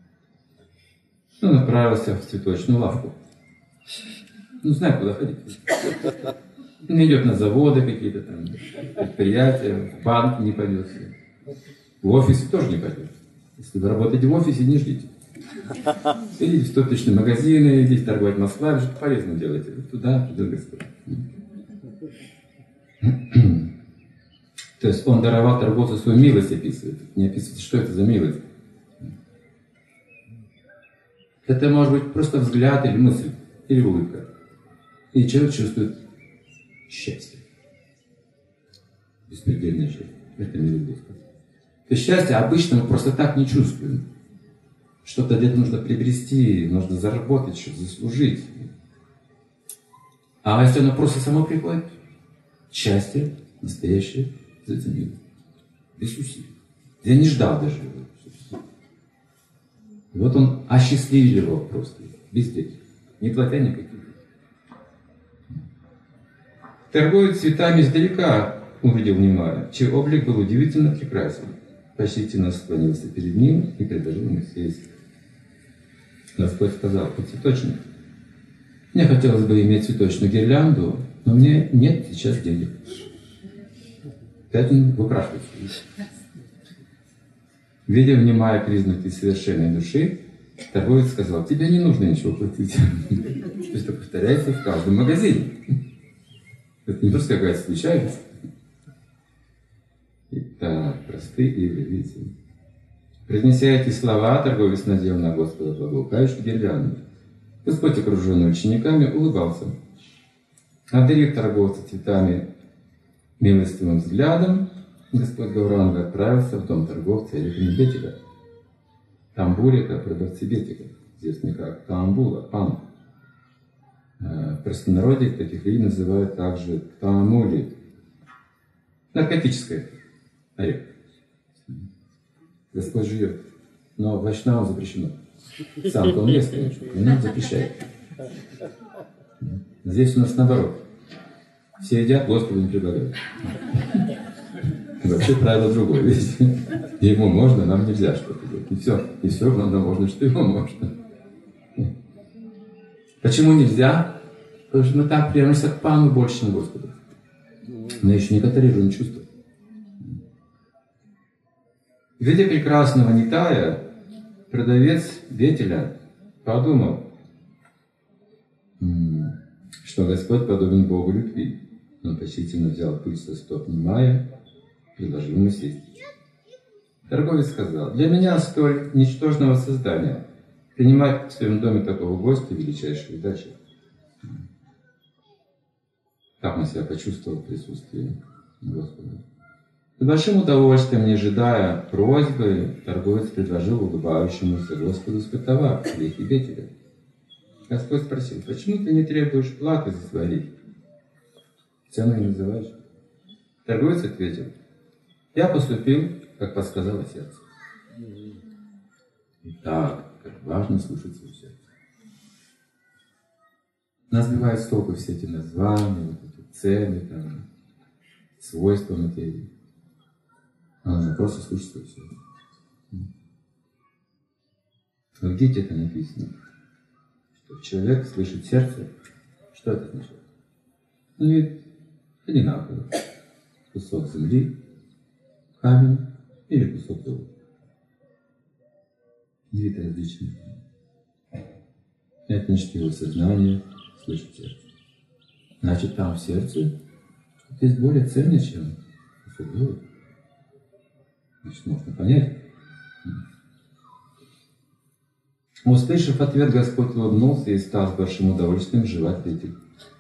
Он отправился в цветочную лавку. Ну, знает, куда ходить. Он идет на заводы какие-то там, предприятия, в банк не пойдет. В офис тоже не пойдет. Если вы работаете в офисе, не ждите. Идите в цветочные магазины, идите торговать маслами, что полезно делаете. Туда, туда, Господь. То есть он даровал торговцу свою милость, описывает. Не описывает, что это за милость. Это может быть просто взгляд или мысль, или улыбка. И человек чувствует счастье. Беспредельное счастье. Это милость Господа. То есть счастье обычно мы просто так не чувствуем. Что-то где-то нужно приобрести, нужно заработать, что-то заслужить. А если оно просто само приходит, счастье настоящее, это милость. Без усилий. Я не ждал даже его. И вот он осчастливил его просто, без денег, не платя никаких. Торговец цветами издалека увидел Немая, чей облик был удивительно прекрасен. Почтительно склонился перед ним и предложил ему сесть. Господь сказал: ты цветочник. Мне хотелось бы иметь цветочную гирлянду, но мне нет сейчас денег. Опять он выпрашивает. Видя в Немая признаки совершенной души, торговец сказал: тебе не нужно ничего платить. То есть это повторяется в каждом магазине. Это не просто какая-то случайность. Итак, простые игры, видите. Произнеся эти слова, торговец надел на Господа благоухающую гирлянду. Господь, окруженный учениками, улыбался. Одарив торговца цветами милостивым взглядом, Господь Гауранга отправился в дом торговца Эриками Бетига. Тамбурика, продавцы Бетига, известный как Таамбула, пан. В простонародье таких людей называют также Таамули. Наркотическое. Орех. Господь живет, но вайшнавам запрещено. Сам он ест, конечно, но нам запрещает. Здесь у нас наоборот. Все едят, Господу не предлагают. Вообще правило другое, видите? Ему можно, нам нельзя что-то делать. И все. И все, нам можно, что ему можно. Почему нельзя? Потому что мы так прячемся к пану больше, чем к Господу. Но еще не контролируем чувства. Видя прекрасного Нитая, продавец Бетеля подумал, что Господь подобен Богу любви. Он почтительно взял пыль со стоп Немая, предложил ему сесть. Торговец сказал: для меня столь ничтожного создания принимать в своем доме такого гостя — величайшая удача. Как он себя почувствовал в присутствии Господа? С большим удовольствием, не ожидая просьбы, торговец предложил улыбающемуся Господу свой товар, орехи Бетеля. Господь спросил: почему ты не требуешь платы за свои орехи? Цену не называешь? Торговец ответил: я поступил, как подсказало сердце. Итак, как важно слушать свое сердце. Нас сбивают с толку все эти названия, вот эти цены, там, свойства материи. А нужно просто слушать свое сердце. В Гите это написано, что человек слышит сердце. Что это значит? Ну ведь одинаково. Кусок земли, камень или кусок золота. Вид различный. Это значит, его сознание слышит сердце. Значит, там в сердце что-то есть более ценное, чем кусок золота. Значит, можно понять. Услышав ответ, Господь улыбнулся и стал с большим удовольствием жевать ветер.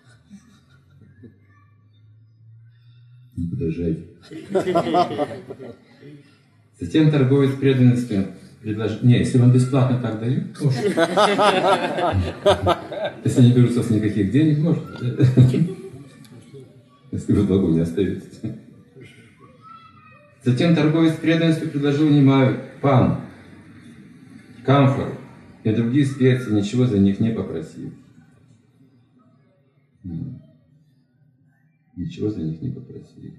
Не подражайте. Затем торговец преданностью предложил... Не, если вам бесплатно так дают, можно. Если не берутся с никаких денег, можно. Если вы долго не остаетесь. Затем торговец преданностью предложил Немаю пан, камфору и другие специи, ничего за них не попросил. Ничего за них не попросил.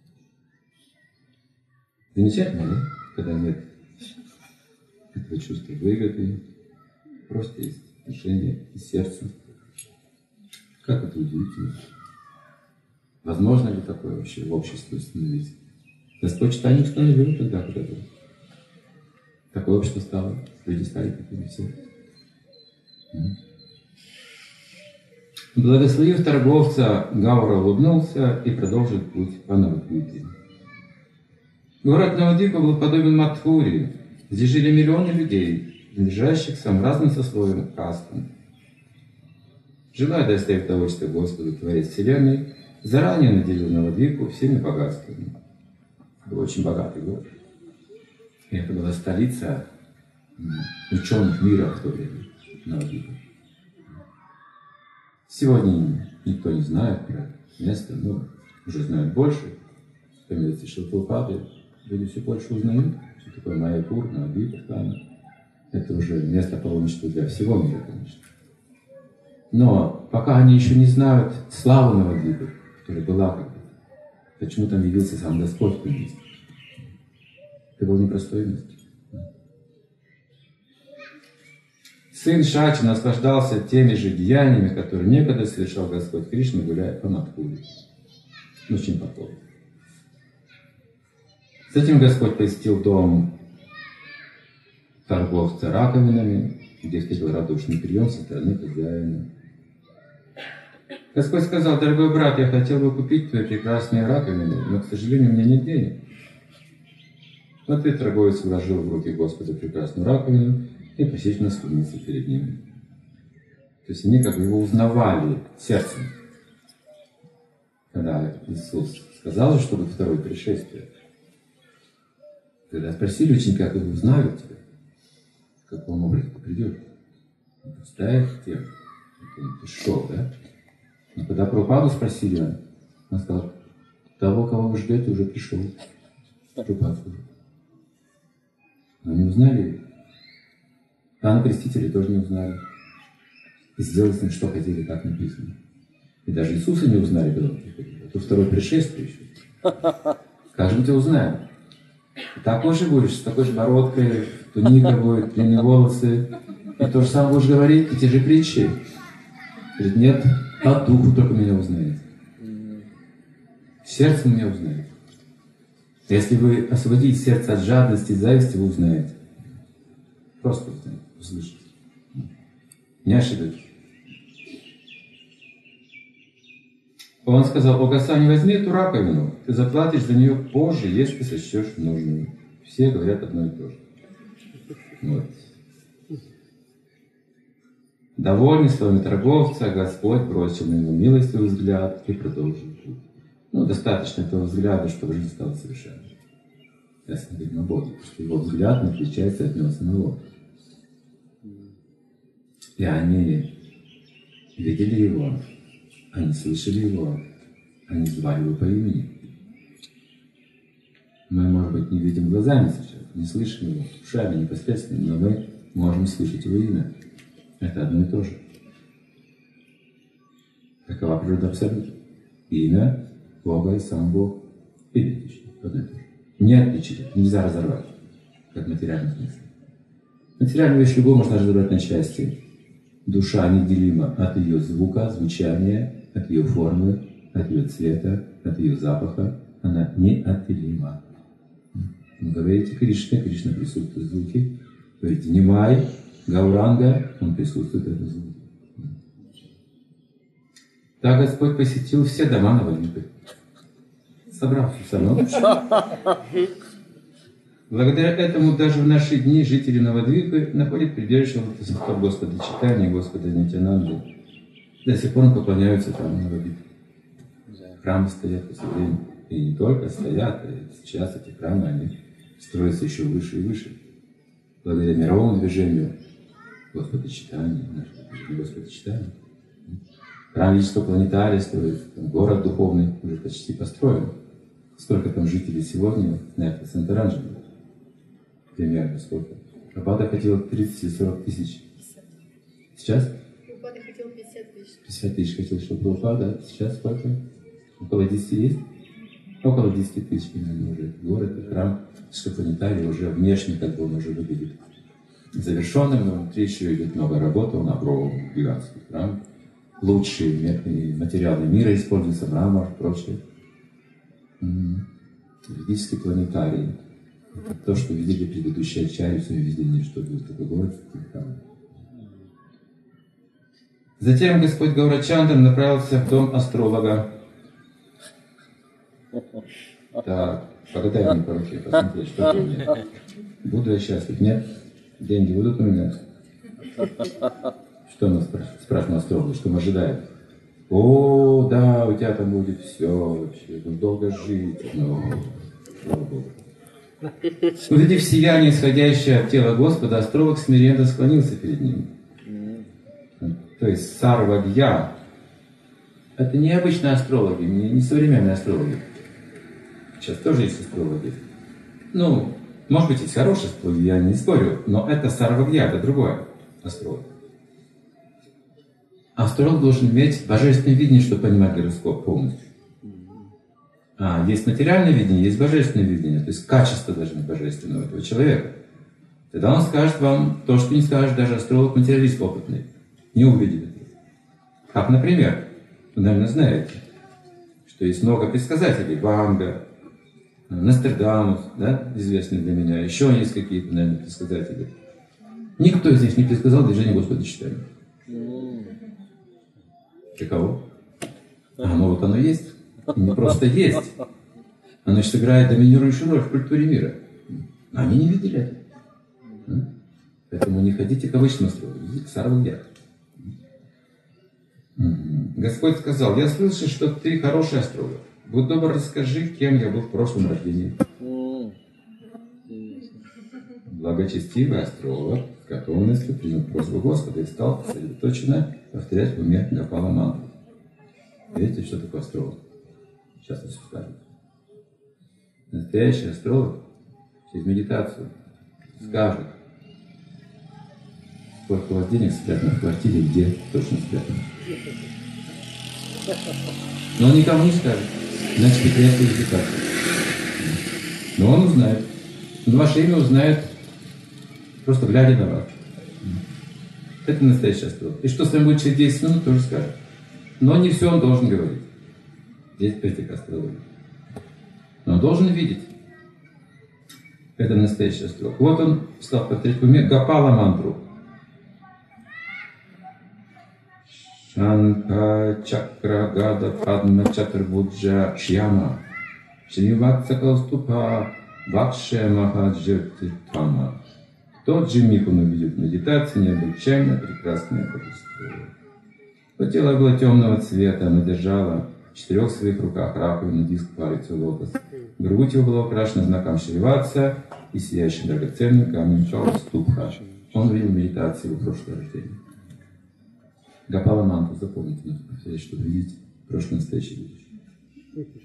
Замечательно, да? Когда нет этого чувства выгоды, просто есть отношение из сердца. Как это удивительно. Возможно ли такое вообще в обществе установить? Господь читание установил тогда, когда было. Такое общество стало. Люди стали такими все. Благословив торговца, Гаура улыбнулся и продолжил путь по Навадвипе. Город Навадвипа был подобен Мадхуре. Здесь жили миллионы людей, принадлежащих самым разным сословиям кастам. Желая доставить удовольствие Господу, Творец Вселенной, заранее наделил Навадвипу всеми богатствами. Был очень богатый город. И это была столица ученых мира в то время, Навадвипа. Сегодня никто не знает про место, но уже знают больше. По милости Шилы Прабхупады люди все больше узнают. что такое Майяпур, Навадвипа, это уже место паломничества для всего мира, конечно. Но пока они еще не знают славу Навадвипы, которая была когда-то, почему там явился сам Господь в том месте. Это было непростое место. Сын Шачи наслаждался теми же деяниями, которые некогда совершал Господь Кришна, гуляя по Мадхуре. Очень похоже. Затем Господь посетил дом торговца раковинами, где встретил радушный прием со стороны хозяина. Господь сказал: дорогой брат, я хотел бы купить твои прекрасные раковины, но, к сожалению, у меня нет денег. В ответ торговец вложил в руки Господа прекрасную раковину и почтительно склонился перед ним. То есть они как бы его узнавали сердцем. Когда Иисус сказал, что будет второе пришествие, когда спросили ученика, как его узнают тебя, в каком образе ты придешь, он представит тем, ты шел, да? Но когда Прабхупаду спросили, он, он сказал: того, кого вы ждете, уже пришел. Прабхупада сказал. Но не узнали. Иоанна Крестителя тоже не узнали. И сделали с ним, что хотели, так написано. И даже Иисуса не узнали, когда он приходил. Это второе пришествие еще. Как же мы тебя узнаем? И такой же будешь, с такой же бородкой, туника будет, длинные волосы. И то же самое будешь говорить, и те же притчи. Говорит: нет, по духу только меня узнаете. Сердцем меня узнаете. Если вы освободите сердце от жадности и зависти, вы узнаете. Просто узнаете, услышите. Не ошибетесь. Он сказал: о, Госвами, возьми эту раковину, ты заплатишь за нее позже, если сочтешь нужным. Все говорят одно и то же. Вот. Довольный словами торговца, Господь бросил на него милостивый взгляд и продолжил путь. Ну, достаточно этого взгляда, чтобы жизнь стала совершенной. Ясно говорим о Боге, потому что его взгляд не отличается от него самого. И они видели его, они слышали его, они звали его по имени. Мы, может быть, не видим глазами сейчас, не слышим его ушами непосредственно, но мы можем слышать его имя. Это одно и то же. Такова природа абсолюта. Имя Бога и сам Бог идентичны. Одно и то же. Не отличить это, нельзя разорвать, как материальный смысл. Материальную вещь любую можно разорвать на части. Душа неделима от ее звука, звучания, от ее формы, от ее цвета, от ее запаха. Она неотделима. Вы говорите Кришна, Кришна присутствует в звуке. Вы говорите Нимай, Гауранга, он присутствует в этом звуке. Так Господь посетил все дома Навадвипы, собрав все самое. Благодаря этому даже в наши дни жители Навадвипы находят прибежище в Господа Чайтаньи, Господа Нитьянанды. До сих пор поклоняются там Навадвипе. Храмы стоят по сей день. И не только стоят, а сейчас эти храмы, они строятся еще выше и выше. Благодаря мировому движению Господа Чайтаньи, нашего движения Господа Чайтаньи. Храм Величества Планетария строится, там город духовный уже почти построен. Сколько там жителей сегодня на Центр-Анджеле? Примерно сколько? Прабхупада хотел тридцать или сорок тысяч. Сейчас? Прабхупада хотел пятьдесят тысяч. пятьдесят тысяч хотел, что Прабхупада. Сейчас сколько? Около десяти есть? Около десяти тысяч примерно уже. Город и храм Планетария уже внешне как бы он уже выглядит завершенным, но внутри еще идет много работы, он огромный, гигантский храм. Лучшие материалы мира используются, мрамор и прочее. Ведический планетарий. Это то, что видели предыдущие ачарьи в своем видении, что будет такой город. Затем Господь Гаурачандра направился в дом астролога. Так, погадай мне по руке, посмотри, что там нет. Буду я счастлив? Нет? Деньги будут у меня? Что нас спрашивает астролог, что мы ожидаем? О, да, у тебя там будет все вообще, будешь долго жить. Но, слава Богу. Увидев сияние, исходящее от тела Господа, астролог смиренно склонился перед ним. То есть сарвагья. Это не обычные астрологи, не, не современные астрологи. Сейчас тоже есть астрологи. Ну, Может быть, есть хорошие астрологи, я не спорю, но это сарвагья, это другое астролог. Астролог должен иметь божественное видение, чтобы понимать гороскоп полностью. А, есть материальное видение, есть божественное видение, то есть качество должно быть божественного этого человека. Тогда он скажет вам то, что не скажет даже астролог-материалист опытный. Не увидит это. Как, например, вы, наверное, знаете, что есть много предсказателей. Ванга, Нострадамус, да, известный для меня. Еще есть какие-то, наверное, предсказатели. Никто из них не предсказал движение Господа читания. Каково? А, ну вот оно есть. Не просто есть. Оно сейчас играет доминирующую роль в культуре мира. А они не видели это. Поэтому не ходите к обычным астрологам, идите к сарвагья. Господь сказал: я слышу, что ты хороший астролог. Будь добр, расскажи, кем я был в прошлом рождении. Благочестивый астролог с готовностью принял просьбу Господа и стал сосредоточенно повторять в уме Гопала мантру. Видите, что такое астролог? Сейчас я скажу. Настоящий астролог через медитацию скажет, сколько у вас денег спрятано в квартире, где точно спрятано. Но он никому не скажет, иначе потеряет идентификацию. Но он узнает. Но ваше имя узнает, просто глядя на вас. Это настоящий астролог. И что с вами будет через десять минут, тоже скажет. Но не все он должен говорить. Здесь практика астрологии. Но он должен видеть. Это настоящий астролог. Вот он стал повторять в уме Гопала мантру. Шанка чакра гада падма чатурбуджа шьяма Шриватса Кауступа Вакше Махаджирти Тама. В тот же миг он увидит в медитации необычайно прекрасное божество. То тело было темного цвета, оно держало в четырех своих руках раковину, диск, палицу, лотос. Грудь его была украшена знаком Шриватса и сияющим драгоценным камнем Кауступха. Он видел медитации его прошлое рождение. Гопала мантру, запомните, нужно повторять, чтобы видеть прошлое, настоящее, будущее.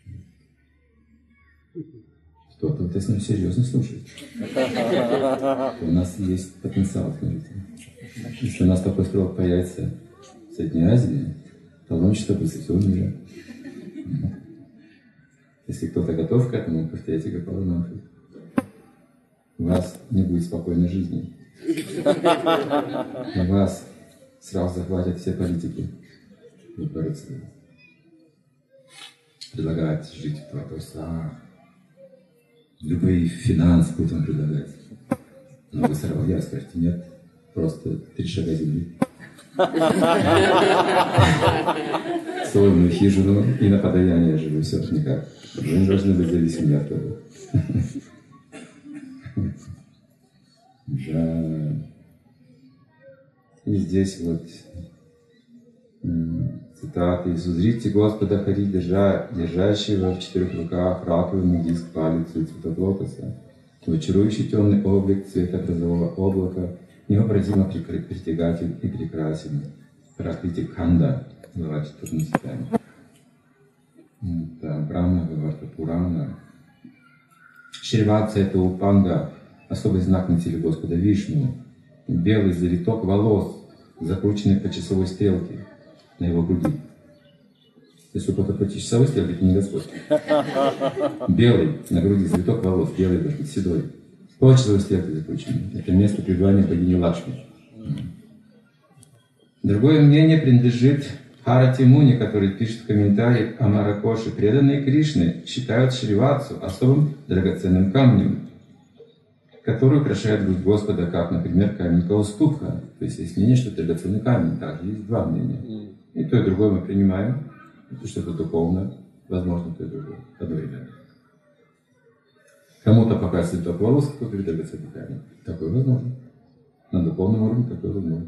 Кто-то вот если серьезно слушает. У нас есть потенциал, смотрите. Если у нас такой астролог появится в Средней Азии, то ломчится бы со всего мира. Если кто-то готов к этому, повторяйте Гопала мантру. У вас не будет спокойной жизни. У вас сразу захватят все политики. Предлагают жить в дворцах. Любые финансы будут вам предлагать. Но вы сарвагья скажете: нет, просто три шага земли. Сольную хижину и на подаяние живу, все никак. Вы не должны быть зависимы от этого. Да. И здесь вот цитаты: «Узрите Господа Хари, держа, держащего в четырех руках раковину, диск, палицу и цветок лотоса, его чарующий темный облик цвета грозового облака, невообразимо притягатель и прекрасен». Пракрити Канда, глава четырнадцатая. Это Брахма, Виварта Пурана. Шриватса — это Упанга, особый знак на теле Господа Вишну. Белый завиток волос, закрученный по часовой стрелке на его груди. Если кто-то по часовой стрелке, это не Господь. Белый на груди завиток волос, белый должен быть, седой. По часовой стрелке закрученный. Это место пребывания богини Лакшми. Другое мнение принадлежит Бхарати Муни, который пишет в комментариях: Амаракоши, преданные Кришны, считают Шриватсу особым драгоценным камнем, который украшает грудь Господа, как, например, камень Кауступха. То есть есть мнение, что это драгоценный камень. Так, есть два мнения. И то, и другое мы принимаем, потому что это духовно, возможно, то и другое одновременно. Кому-то пока цветок волос, кто-то говорит драгоценный камень. Такое возможно. На духовном уровне такое возможно.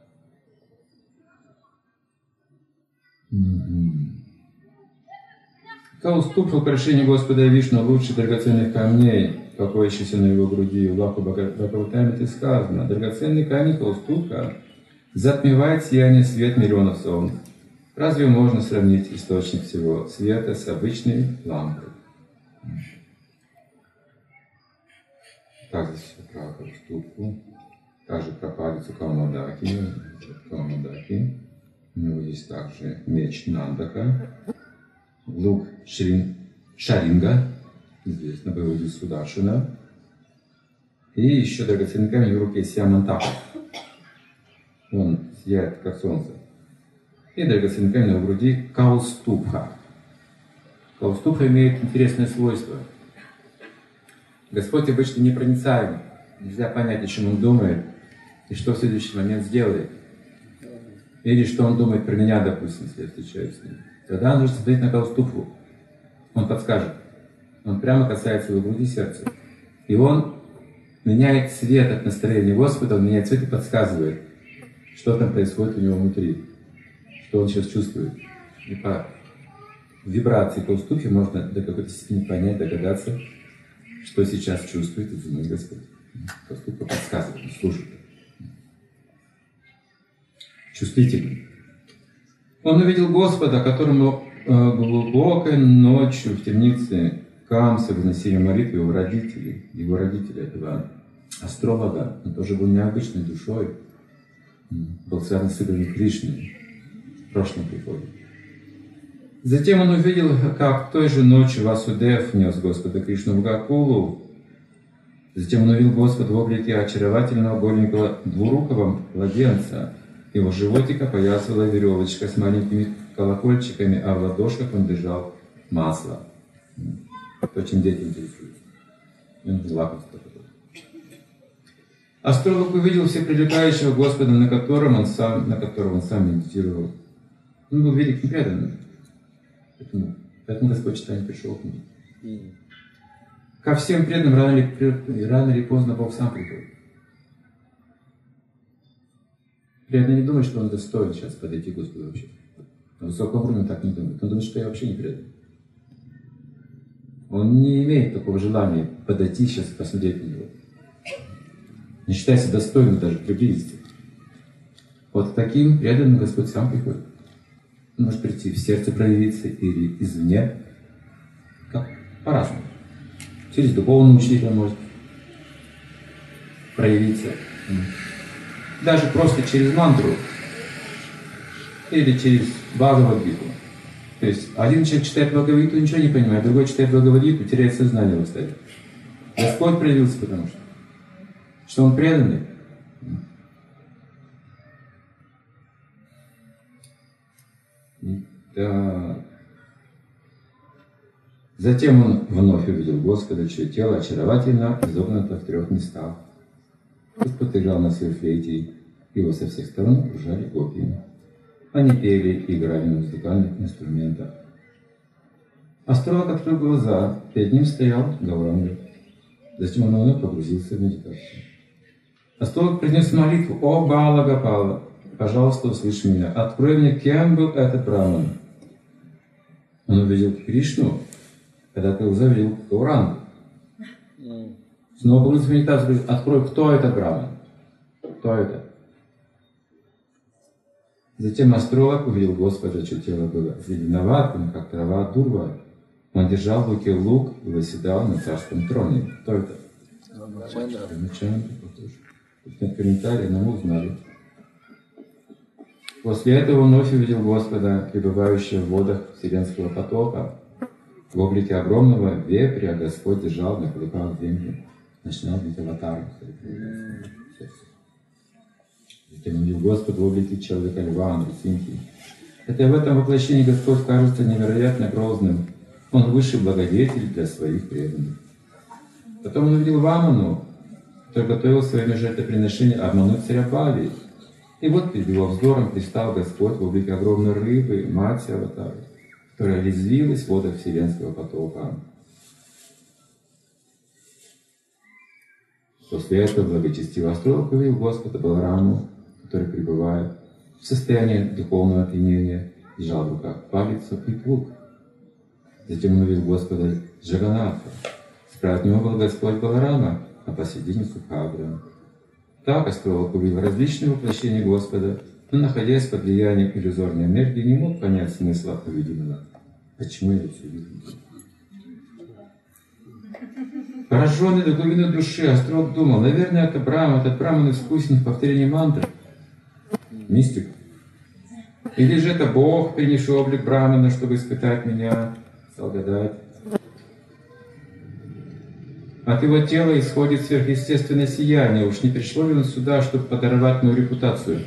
Кауступха, украшение Господа Вишну, лучший драгоценных камней, покоящийся на его груди. В Лаху Бхагаватамрите сказано: драгоценный камень Кауступха затмевает сияние свет миллионов солнц. Разве можно сравнить источник всего света с обычной лампой? Так, здесь все про ступку. Также про палец у Калмадаки. Калмадаки. У него есть также меч Нандака. Лук Шрин, Шаринга. Известно, боевой Судашина. И еще драгоценный камень в руке Сиамантапа. Он сияет, как солнце. И драгоценный камень на груди Кауступха. Кауступха имеет интересное свойство. Господь обычно непроницаем. Нельзя понять, о чем Он думает и что в следующий момент сделает. Или что Он думает про меня, допустим, если я встречаюсь с Ним. Тогда он нужно смотреть на Кауступху. Он подскажет. Он прямо касается его груди и сердца. И Он меняет цвет от настроения Господа, Он меняет цвет и подсказывает, что там происходит у него внутри, что он сейчас чувствует. И по вибрации Кауступхи можно до какой-то степени понять, догадаться, что сейчас чувствует и думает Господь. Кауступха подсказывает, он слушает. Чувствительный. Он увидел Господа, которому э, глубокой ночью в темнице Камса возносили молитвы его родителей, его родителя, этого астролога. Он тоже был необычной душой, был связан с играми Кришны в прошлом приходе. Затем он увидел, как той же ночью Васудев нес Господа Кришну в Гакулу. Затем он увидел Господа в облике очаровательного голенького двурукого младенца. Его животик опоясывала веревочка с маленькими колокольчиками, а в ладошках он держал масло. То, чем дети интересуются. И он лакомство такое. Астролог увидел всепривлекающего Господа, на котором он сам, на котором он сам медитировал. Он был великим преданным. Поэтому, поэтому Господь читание пришел к нему. Ко всем преданным рано или, рано или поздно Бог сам приходит. Преданный не думает, что он достоин сейчас подойти к Господу вообще. На высоком уровне так не думает. Он думает, что я вообще не преданный. Он не имеет такого желания подойти сейчас и посмотреть на него. Не считается достойным даже приблизиться. Вот таким преданным Господь сам приходит. Он может прийти в сердце проявиться или извне. Как? По-разному. Через духовного учителя может проявиться. Даже просто через мантру или через Бхагавад-гиту. То есть один человек читает Бхагавад-гиту, ничего не понимает, другой читает Бхагавад-гиту, теряет сознание в остальном. Господь проявился, потому что, что Он преданный. Да. Затем он вновь увидел Господа, чье тело очаровательно изогнуто в трех местах. Господь играл на своей флейте, его со всех сторон окружали гопи. Они пели и играли на музыкальных инструментах. Астролог открыл глаза, перед ним стоял Гауранга. Затем он вновь погрузился в медитацию. Астролог произнес молитву: «О Бала Гопала, пожалуйста, услышь меня, открой мне, кем был этот браман». Он увидел Кришну, когда ты увидел Гаурангу. Снова погрузился в медитацию, говорит: открой, кто это браман, кто это. Затем астролог увидел Господа, чье тело было зеленоватым, как трава дурва. Он держал в руке лук и восседал на царском троне. Кто это? Рамачандра. Тут нет комментариев, но мы узнали. После этого он вновь увидел Господа, пребывающего в водах вселенского потока. В облике огромного вепря Господь держал на клыках землю. Начинал быть аватаром. Затем он увидел Господа в облике человека льва, Андрусимхи. Это в этом воплощении Господь кажется невероятно грозным. Он высший благодетель для своих преданных. Потом он увидел Ваману, который готовил своими жертвоприношениями обмануть царя Бали. И вот перед его взором предстал Господь в облике огромной рыбы, мать аватара, которая резвилась в водах вселенского потока. После этого благочестивый астролог увидел Господа Балараму, который пребывает в состоянии духовного опьянения, держал в руках палицу и плуг. Затем он увидел Господа Джаганатха. Справа от него был Господь Баларама, а посередине Субхадра. Так астролог увидел различные воплощения Господа, но, находясь под влиянием иллюзорной энергии, не мог понять смысла увиденного. Почему я все видел? Пораженный до глубины души, Острог думал, наверное, это Брахма, этот Браман искусен в повторении мантры. Мистик. Или же это Бог, принесший облик Брамана, чтобы испытать меня, стал гадать. От его тела исходит сверхъестественное сияние. Уж не пришло ли он сюда, чтобы подорвать мою репутацию?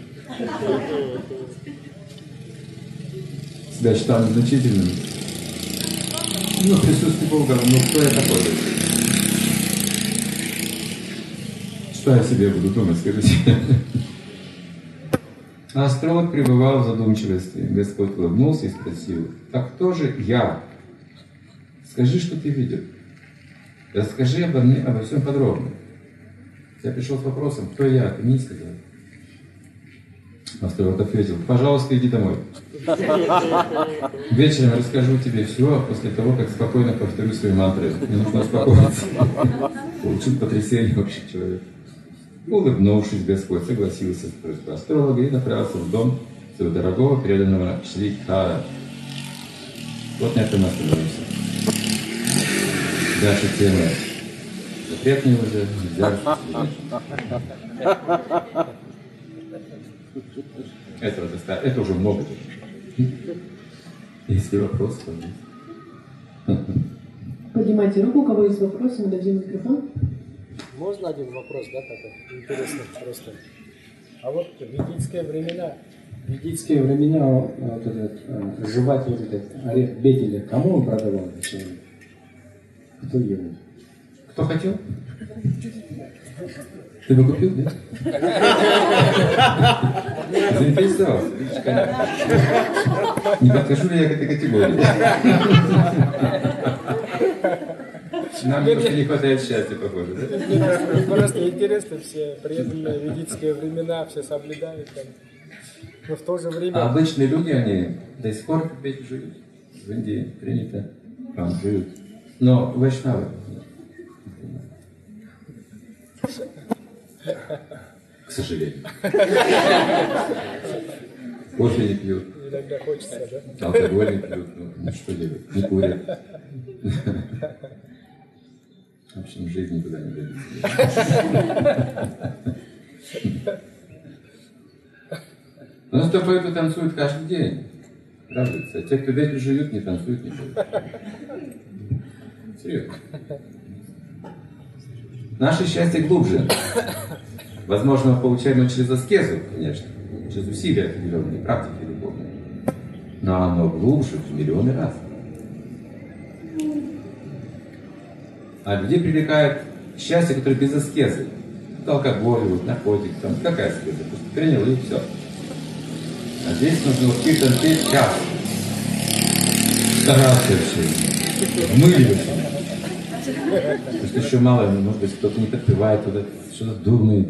Себя считал незначительным. Ну, в присутствии Бога, ну кто я такой? Что я себе буду думать, скажите? А астролог пребывал в задумчивости. Господь улыбнулся и спросил: «Так кто же я? Скажи, что ты видел. Расскажи обо мне, обо всем подробно». Я пришел с вопросом: кто я? Ты мне не сказал. Астролог ответил: «Пожалуйста, иди домой. Вечером расскажу тебе все после того, как спокойно повторю свои мантры. Мне нужно успокоиться». Получил потрясение вообще человек. Улыбнувшись, Господь согласился с просьбой астролога и направился в дом своего дорогого преданного Шридхара. Вот на этом мы остановимся. Дальше тема запретные уже, нельзя. Это, уже, это уже много. Если вопросы, пожалуйста. Поднимайте руку, у кого есть вопросы, мы дадим микрофон. Можно один вопрос, да, такой интересный просто. А вот в ведические времена, в ведические времена вот этот э, жеватель, вот этот орех бетеля, кому он продавал человек? Кто ел? Кто хотел? Ты бы купил, нет? Заинтересовался. Не подхожу ли я к этой категории? Нам просто не хватает счастья, похоже, да? Просто интересно, все преданные ведические времена, все соблюдают там. Но в то же время... А обычные люди, они до сих пор ведь живут. В Индии принято, там живут. Но вайшнавы. К сожалению. Кофе не пьют. Иногда хочется, да? Алкоголь не пьют. Ну, что делать? Не курят. В общем, жизнь никуда не годится. Но зато поэты танцуют каждый день. Радуются. А те, кто ветер живут, не танцуют никогда. Серьезно. Наше счастье глубже. Возможно, мы получаем его через аскезу, конечно, через усилия определенные, практики любовные. Но оно глубже в миллионы раз. А людей привлекает счастье, которое без аскезы. Это алкоголь, вот, наркотик, там, какая аскеза? Просто принял и все. А здесь нужно вот киртан петь час. Стараться вообще. Мыливаться. Потому что еще мало, может быть, кто-то не подпевает, кто-то что-то думает.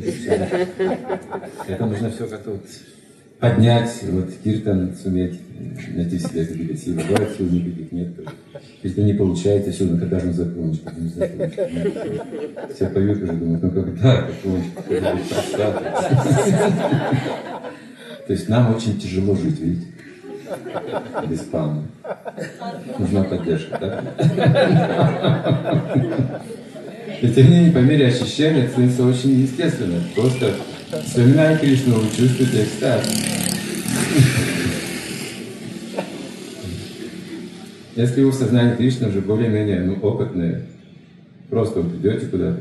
Это нужно все как-то вот поднять, вот киртан суметь, найти в себе какие-то силы. Бывает, сил никаких нет. Если не получается, все, ну когда же он закончит? Не закончит. Все поют уже, думают, ну когда закончит? То есть нам очень тяжело жить, видите? Без пана. Нужна поддержка, да? И тем не менее, по мере ощущения, становится очень естественно. Просто вспоминая Кришну, вы чувствуете экстаз. Если вы в сознании Кришны уже более-менее ну, опытные, просто вот идете куда-то,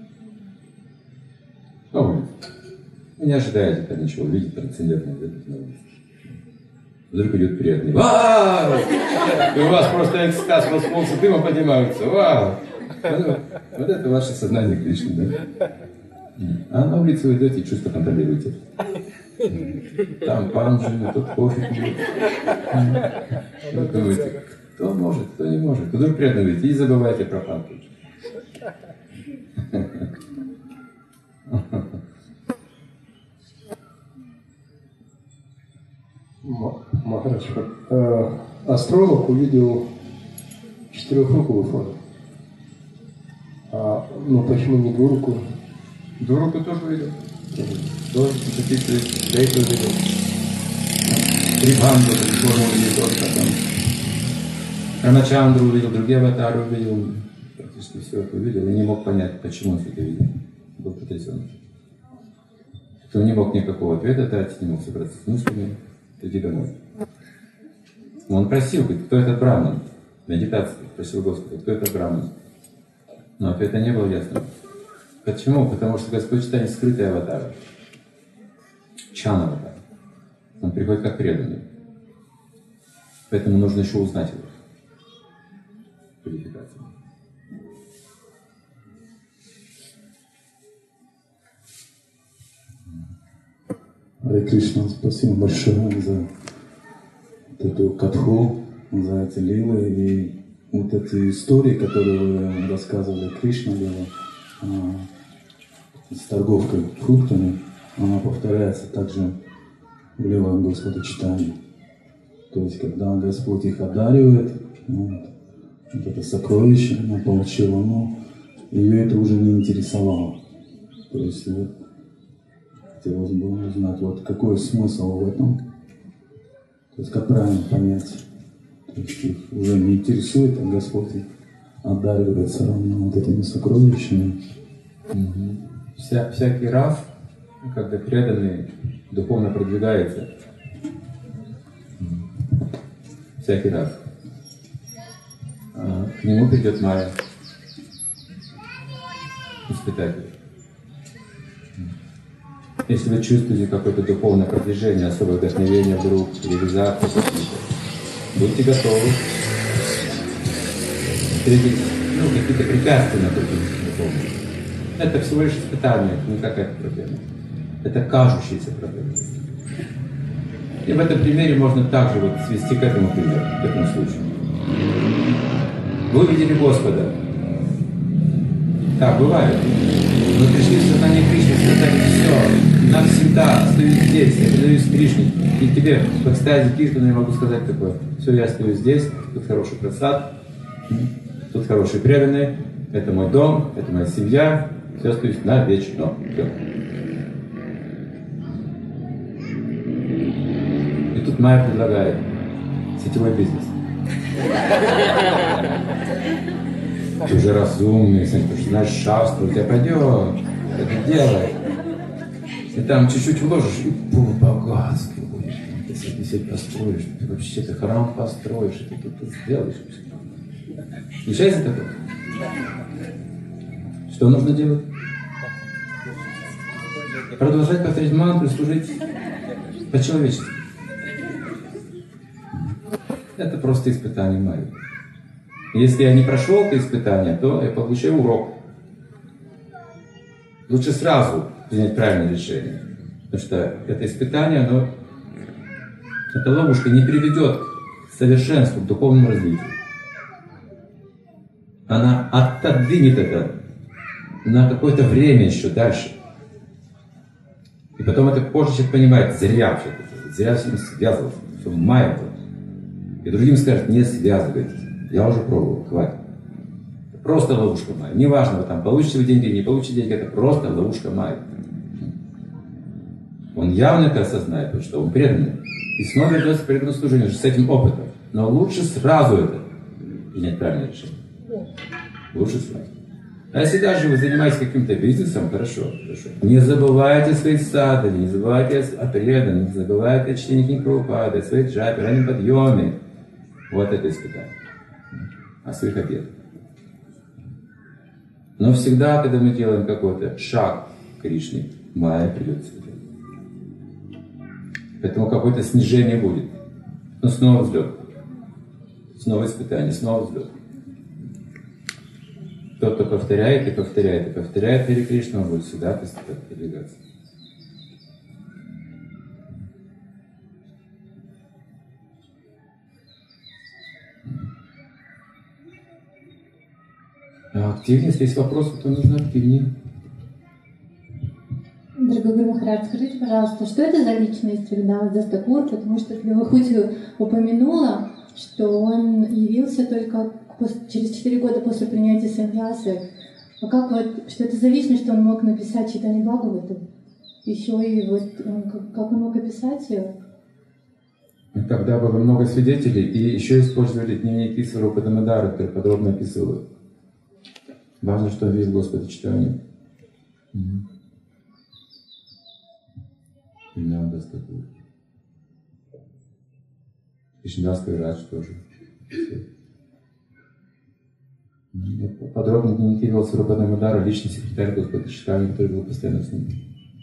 на улице, вы не ожидаете там ничего увидеть трансцендентного на улице. Вдруг идет приятный «Вау!» И у вас просто экстаз, у вас волосы дымом поднимаются. «Вау!» Вот, вот это ваше сознание Кришны, да? А на улицу вы идете и чувство контролируете. Там пан живет, тут кофе пьет. Вы думаете, кто может, кто не может. Вдруг приятно видеть, и забывайте про пан тут же. Махарадж, э, астролог увидел четырехруковую форму. А, ну почему не двурукую? Двурукую тоже увидел. Тоже записывает, Дейку увидел. Трибханду форму увидел тоже потом. Рамачандру увидел, другие аватары увидел. почти все это увидел и не мог понять, почему он все это видел. Был потрясен. Он не мог никакого ответа дать, не мог собраться с мыслями, иди домой. Он просил, говорит, кто этот браман? Медитация, просил Господа, кто этот браман? Но ответа не было ясным. Почему? Потому что Господь читает скрытый аватар. Чан аватар. Он приходит как преданный. Поэтому нужно еще узнать его. Квалификацию. Харе Кришна, спасибо большое за эту катху, за эти лилы и вот эти истории, которые вы рассказывали, Кришна лила, с торговкой фруктами, она повторяется также в лилах Господа Чайтаньи. То есть, когда Господь их одаривает, вот, вот это сокровище она получила, но ее это уже не интересовало. То есть, вот, хотелось бы узнать, вот какой смысл в этом, то есть, как правильно понять. То есть, их уже не интересует, а Господь их одаривает все равно вот этими сокровищами. Угу. Вся, всякий раз, когда преданный духовно продвигается, всякий раз, к нему придет Майя, испытатель. Если вы чувствуете какое-то духовное продвижение, особое вдохновение вдруг, реализацию какие-то, будьте готовы встретить ну, какие-то препятствия на пути духовного. Это всего лишь испытание, не какая-то проблема. Это кажущаяся проблема. И в этом примере можно также вот свести к этому примеру, к этому случаю. Вы увидели Господа. Так, бывает. Вы пришли в сознание Кришны, сказали, все, навсегда стою здесь, я предаюсь Кришне. И тебе в экстазе Киртана я могу сказать такое, все, я стою здесь, тут хороший просад, тут хорошие преданные, это мой дом, это моя семья, все, остаюсь навечно. Все. И тут Майя предлагает сетевой бизнес. Ты уже разумный, ты уже знаешь шасту, у тебя пойдет, это делай. И там чуть-чуть вложишь, и по-богатски будешь. Ты себе сеть построишь, ты вообще ты храм построишь, и ты, ты, ты сделаешь. Случается такое? Что нужно делать? Продолжать повторять мантру, служить по-человечески. Это просто испытание Майи. Если я не прошел это испытание, то я получаю урок. Лучше сразу принять правильное решение. Потому что это испытание, оно, эта ловушка не приведет к совершенству, к духовному развитию. Она отодвинет это на какое-то время еще дальше. И потом это позже человек понимает, зря все-таки, зря с ним связывался, все Майя. И другим скажет, не связывайтесь. Я уже пробовал, хватит. Это просто ловушка Майя. Неважно, вы там получите вы деньги, не получите деньги, это просто ловушка Майя. Он явно это осознает, потому что он преданный. И снова вернется к преданному служению, уже с этим опытом. Но лучше сразу это принять правильное решение. Лучше сразу. А если даже вы занимаетесь каким-то бизнесом, хорошо, хорошо. Не забывайте свои сады, не забывайте о преданных, не забывайте о чтении книг Прабхупады, о своей джапе, раннем подъеме. Вот это испытание. О своих обетах. Но всегда, когда мы делаем какой-то шаг к Кришне, Майя придет сюда. Поэтому какое-то снижение будет. Но снова взлет. Снова испытание, снова взлет. Тот, кто повторяет и повторяет и повторяет Харе Кришна, он будет всегда постепенно продвигаться. А активнее, если есть вопросы, то нужно активнее. Дорогой Гуру Махарадж, скажите, пожалуйста, что это за личность Рагунатха Дас Такур? Потому что Лилахути упомянула, что он явился только через четыре года после принятия саньясы. А как вот, что это за личность, что он мог написать Чайтанья Бхагавату? Еще и вот, как, как он мог описать ее? Тогда было много свидетелей, и еще использовали дневники Сварупа Дамодара, которые подробно описывают. Важно, что он видит Господа читания. Вриндаван Дас Такур. Кришнадас Кавирадж тоже. Подробно дневники вел Сварупа Дамодара, личный секретарь Господа читания, который был постоянно с ним.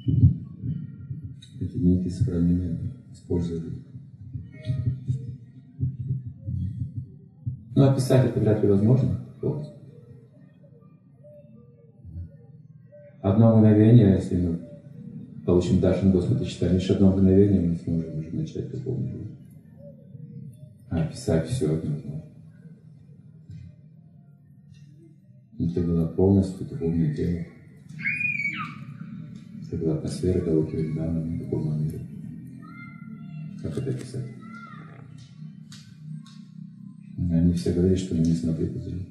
Эти дневники сохранения использовали. Но описать это вряд ли возможно полностью. Одно мгновение, если мы получим даршан Господа читания, лишь одно мгновение мы сможем уже начать духовную жизнь. А описать все одно. Это было полностью духовное тело. Это была атмосфера Галоки Вриндавана, духовного мира. Как это описать? Они все говорили, что не смотри по зрению.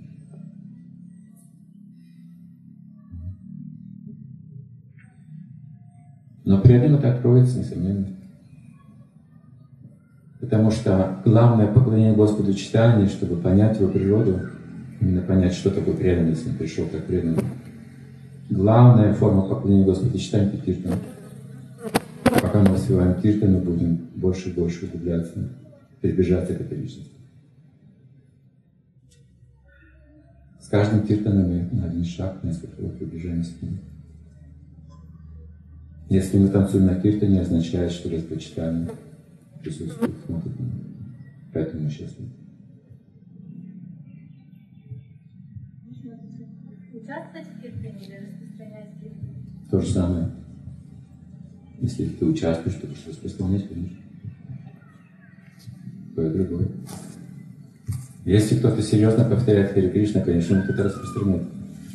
Но при этом это откроется, несомненно. Потому что главное поклонение Господу читания, чтобы понять его природу, именно понять, что такое преданность, он пришел как преданный. Главная форма поклонения Господу читания — это киртан. Пока мы воспеваем киртан, мы будем больше и больше углубляться, приближаться к этой личности. С каждым киртаном мы на один шаг, несколько раз приближаемся к нему. Если мы танцуем на киртане, означает, что Господь присутствует, смотрит на нас. Поэтому мы счастливы. Участвовать в киртане или распространять киртан? То же самое. Если ты участвуешь, то будешь распространять, конечно. То и другое. Если кто-то серьезно повторяет Харе Кришна, конечно, он это распространяет.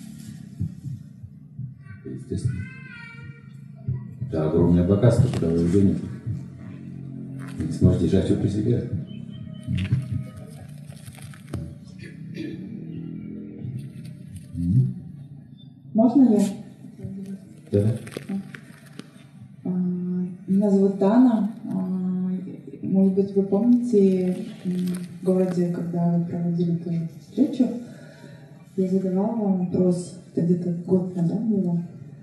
Это естественно. Это огромное богатство, куда вы денег. Вы не сможете держать все при себе. Можно я? Да. Меня зовут Дана. Может быть, вы помните, в городе, когда вы проводили тоже встречу, я задавала вам вопрос, это где-то год назад было.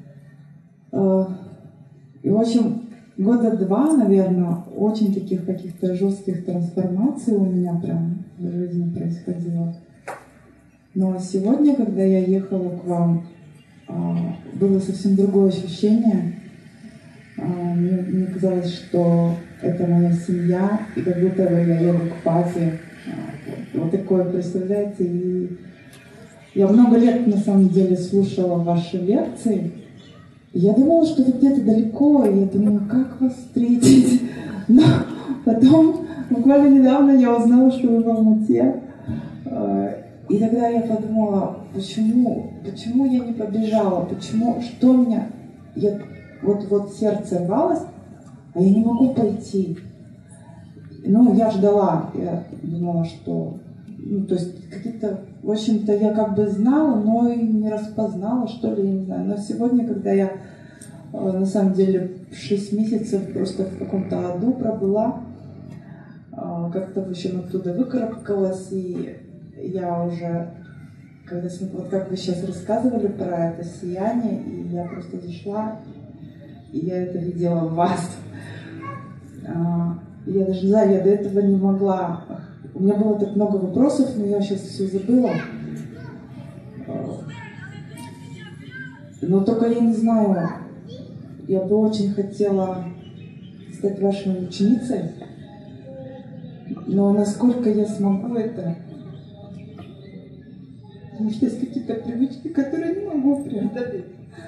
И, в общем, года два, наверное, очень таких каких-то жестких трансформаций у меня прям в жизни происходило. Но сегодня, когда я ехала к вам, было совсем другое ощущение. Мне, мне казалось, что это моя семья, и как будто бы я еду к папе. Вот такое, представляете? И я много лет, на самом деле, слушала ваши лекции. И я думала, что вы где-то далеко, и я думала, как вас встретить. Но потом, буквально недавно, я узнала, что вы в Алмате. И тогда я подумала, почему, почему я не побежала, почему, что меня, я, вот, вот сердце рвалось, а я не могу пойти. Ну, я ждала, я думала, что, ну, то есть какие-то, в общем-то, я как бы знала, но и не распознала, что ли, я не знаю. Но сегодня, когда я, на самом деле, шесть месяцев просто в каком-то аду пробыла, как-то, в общем, оттуда выкарабкалась, и я уже, когда, вот как вы сейчас рассказывали про это сияние, и я просто зашла, и я это видела в вас. Я даже не знаю, я до этого не могла. У меня было так много вопросов, но я сейчас все забыла. Но только я не знаю, я бы очень хотела стать вашей ученицей, но насколько я смогу это? Потому что есть какие-то привычки, которые я не могу преодолеть.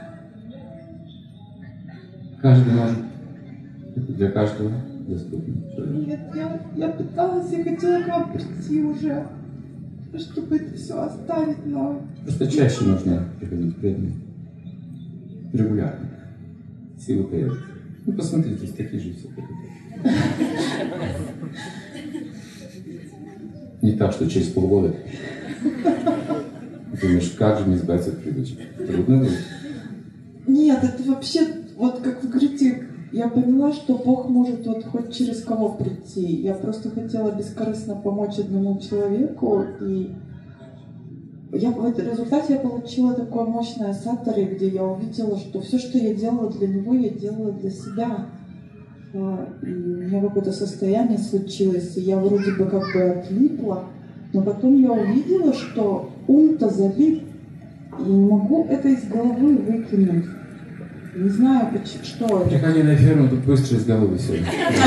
Каждый может. Это для каждого доступно. Нет, я, я пыталась, я хотела к вам прийти уже, чтобы это все оставить, но... Просто чаще нужно приходить к преданным. Регулярно. Силы появятся. Ну, посмотрите, такие же все. Не так, что через полгода. Думаешь, как же мне избавиться от привычек? Трудно будет? Нет, это вообще, вот как вы говорите, я поняла, что Бог может вот хоть через кого прийти. Я просто хотела бескорыстно помочь одному человеку, и я, в результате я получила такое мощное саттари, где я увидела, что все, что я делала для него, я делала для себя. И у меня какое-то состояние случилось, и я вроде бы как бы отлипла, но потом я увидела, что ум-то залип, и не могу это из головы выкинуть. Не знаю, что это. Приходи на ферму, тут быстро из головы все.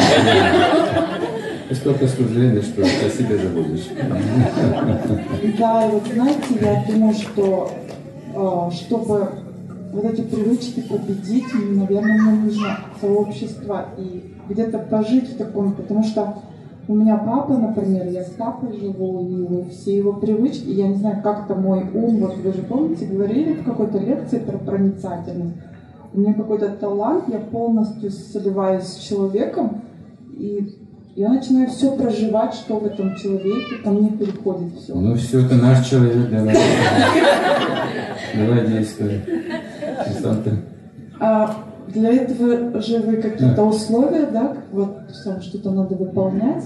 И столько служения, что о себе забудешь. Да, и вот знаете, я думаю, что чтобы вот эти привычки победить, наверное, мне нужно сообщество и где-то пожить в таком, потому что у меня папа, например, я с папой живу, и все его привычки, и я не знаю, как-то мой ум, вот вы же помните, говорили в какой-то лекции про проницательность, у меня какой-то талант, я полностью сливаюсь с человеком, и я начинаю все проживать, что в этом человеке, ко мне переходит все. Ну все, это наш человек, давай. Давай действуй. А для этого же вы какие-то условия, да, вот там что-то надо выполнять,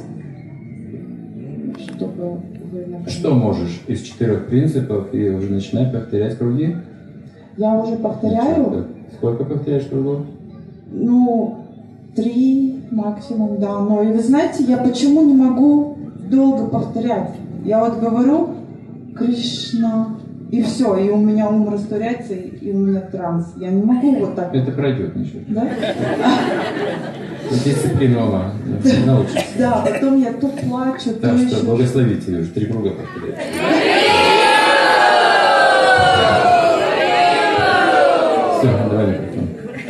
чтобы вы... Например... Что можешь из четырех принципов и уже начинай повторять круги? Я уже повторяю. Сколько повторяешь кругов? Ну, три максимум, да. Но и вы знаете, я почему не могу долго повторять? Я вот говорю Кришна, и все, и у меня ум растворяется, и у меня транс. Я не могу вот так. Это пройдет, ничего. Да? Дисциплина ума. Научишься. Да, потом я то плачу, то так еще... Так что благословите, уже три круга повторяете. Все, давай микрофон.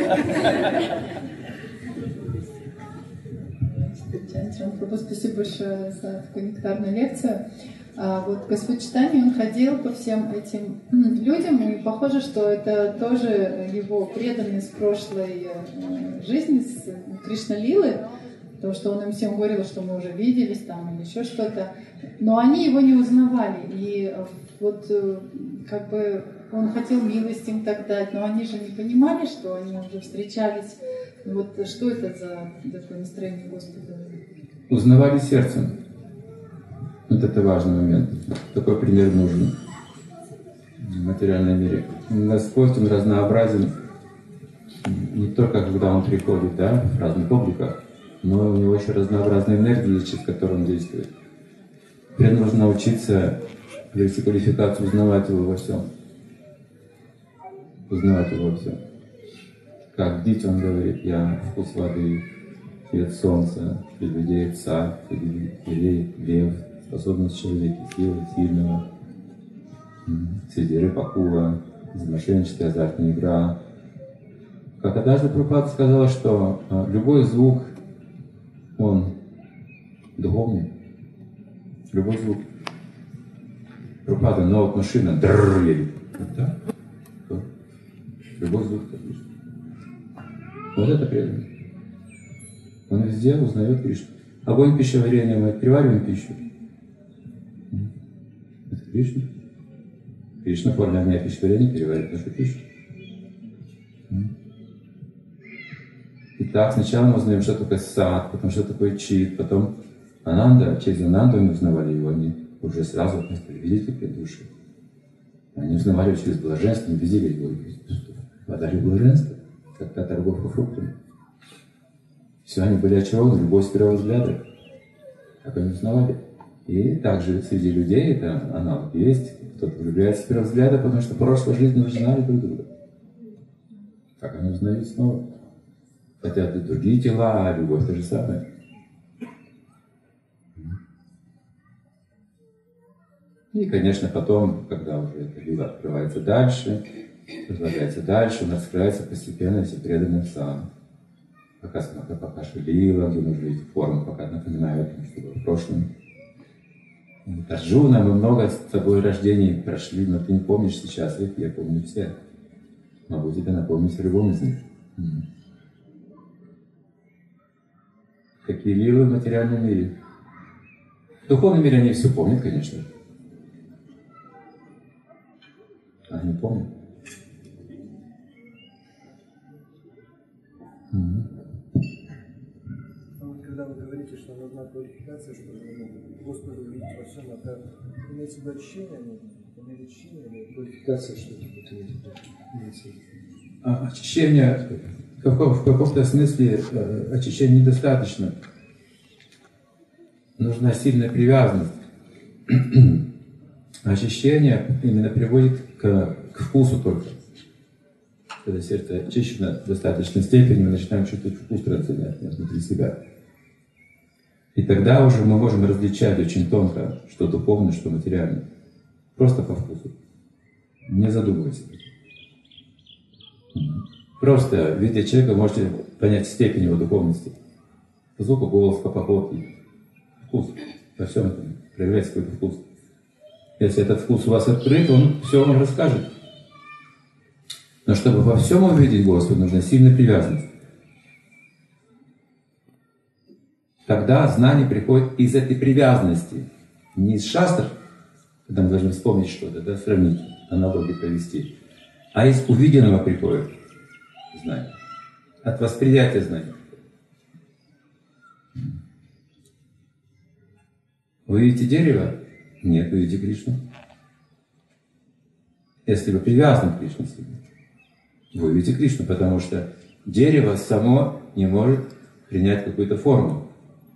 Спасибо большое за такую нектарную лекцию. А вот Господь Чайтанья, он ходил по всем этим людям, и похоже, что это тоже его преданность прошлой жизни с Кришна-лилы, потому что он им всем говорил, что мы уже виделись там или еще что-то, но они его не узнавали, и вот как бы он хотел милость им так дать, но они же не понимали, что они уже встречались. Вот что это за такое настроение Господа? Узнавали сердцем. Вот это важный момент. Такой пример нужен в материальном мире. Господь, Он разнообразен не только когда Он приходит, да, в разных обликах, но у Него еще разнообразные энергии, через которые Он действует. Теперь нужно научиться вести квалификацию, узнавать Его во всем. Узнавать Его во всем. Как птица, Он говорит, я вкус воды, свет солнца, людей отца, людей, лев, способность человека, силы сильного, среди рыб акула, мошенничество, азартная игра. Как однажды Прабхупада сказала, что любой звук, он духовный. Любой звук. Прабхупада, но вот машина дрррр едет. Вот так. Любой звук отлично. Вот это преданность. Он везде узнает Кришну. Огонь пищеварения, мы перевариваем пищу. Это Кришна. Кришна в форме огня пищеварения переваривает нашу пищу. Итак, сначала мы узнаем, что такое сад, потом что такое чит, потом Ананда. Через Ананду мы узнавали его, они уже сразу видели души. Они узнавали через блаженство, не видели его. Подали блаженство, как та торговка фруктами. Все, они были очарованы, любовь с первого взгляда. Так они узнавали. И также среди людей это аналог есть. Кто-то влюбляется с первого взгляда, потому что в прошлой жизни уже знали друг друга. Как они узнают снова. Хотя это другие тела, а любовь то же самое. И, конечно, потом, когда уже эта лила открывается дальше, продолжается дальше, он раскрывается постепенно, если преданным сам. Пока смотрю, пока шевелила, где нужно эти формы, пока напоминаю о том, что было в прошлом. Арджуна, мы много с тобой рождений прошли, но ты не помнишь сейчас их, я помню все. Могу тебе напомнить в любом из них. Какие лилы в материальном мире? В духовном мире они все помнят, конечно. Они помнят. Когда вы говорите, что нужна квалификация, чтобы Господа увидеть во всем, это имеется в виду ощущение нужно, самолечение или пурификация, что-то имеется? А очищение в, каком, в каком-то смысле э, очищения недостаточно. Нужна сильная привязанность. Очищение именно приводит к, к вкусу только. Когда сердце очищено в достаточной степени, мы начинаем чувствовать вкус трансцендентный внутри себя. И тогда уже мы можем различать очень тонко, что духовное, что материальное. Просто по вкусу. Не задумываясь. Просто, видя человека, можете понять степень его духовности. По звуку голоса, по походке. Вкус. Во всем этом проявляется какой-то вкус. Если этот вкус у вас открыт, он все вам расскажет. Но чтобы во всем увидеть Господа, нужна сильная привязанность. Тогда знание приходит из этой привязанности. Не из шастр, когда мы должны вспомнить что-то, да, сравнить, аналогию провести, а из увиденного приходит знание. От восприятия знания. Вы видите дерево? Нет, вы видите Кришну. Если вы привязаны к Кришне, вы видите Кришну, потому что дерево само не может принять какую-то форму.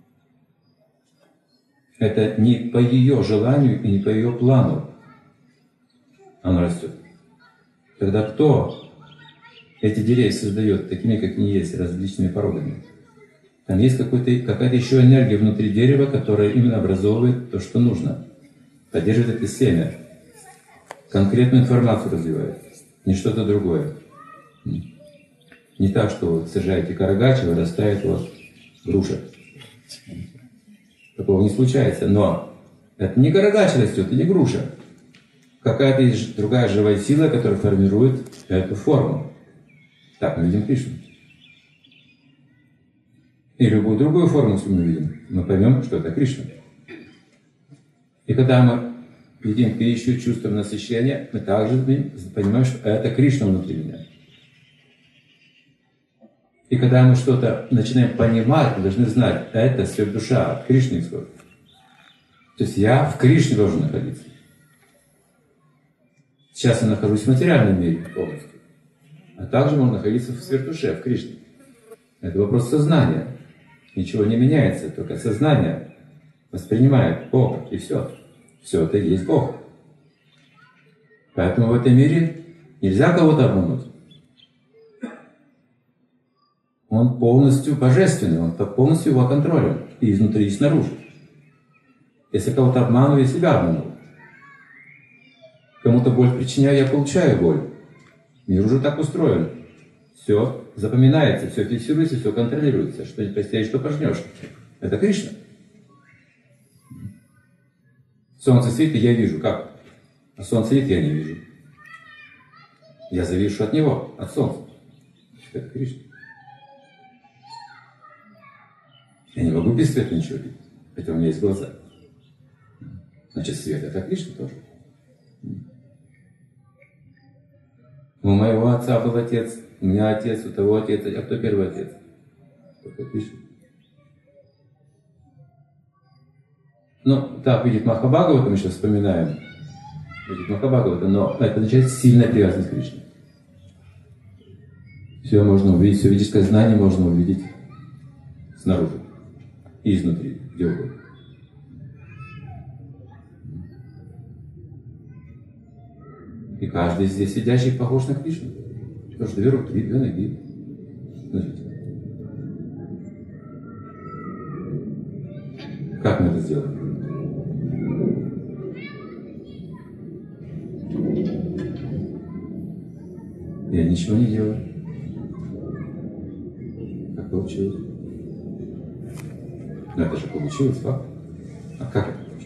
Это не по ее желанию и не по ее плану оно растет. Тогда кто эти деревья создает такими, как они есть, различными породами? Там есть какой-то, какая-то еще энергия внутри дерева, которая именно образовывает то, что нужно. Поддерживает это семя. Конкретную информацию развивает. Не что-то другое. Не так, что вы сажаете карагач, и вырастает у вас груша. Такого не случается. Но это не карагач растет, и не груша. Какая-то другая живая сила, которая формирует эту форму. Так мы видим Кришну. И любую другую форму, если мы видим, мы поймем, что это Кришна. И когда мы видим пищу, чувствуем насыщение, мы также понимаем, что это Кришна внутри меня. И когда мы что-то начинаем понимать, мы должны знать, это свет душа, от Кришны исходит. То есть я в Кришне должен находиться. Сейчас я нахожусь в материальном мире полностью. А также можно находиться в свет душе, в Кришне. Это вопрос сознания. Ничего не меняется, только сознание воспринимает Бога, и все. Все это и есть Бог. Поэтому в этом мире нельзя кого-то обмануть. Он полностью божественный, он полностью его контролем, и изнутри, и снаружи. Если кого-то обманываю, я себя обманул. Кому-то боль причиняю, я получаю боль. Мир уже так устроен. Все запоминается, все фиксируется, все контролируется. Что не посеешь, что пожнешь. Это Кришна. Солнце светит, я вижу. Как? А солнце светит, я не вижу. Я завишу от него, от солнца. Это Кришна. Я не могу без света ничего видеть. Хотя у меня есть глаза. Значит, свет — это Кришна тоже. У моего отца был отец, у меня отец, у того отец, а кто первый отец? Только Кришна. Ну, так видит Махабхагавата, мы сейчас вспоминаем. Видит Махабхагавата, но это означает сильная привязанность к Кришне. Все можно увидеть, все ведическое знание можно увидеть снаружи и изнутри, где угодно. И каждый здесь сидящий похож на Кришну. Потому что две руки, две ноги. Смотрите. Как мы это сделаем? Я ничего не делаю. Как получилось? Ну это же получилось, факт. А как это получилось?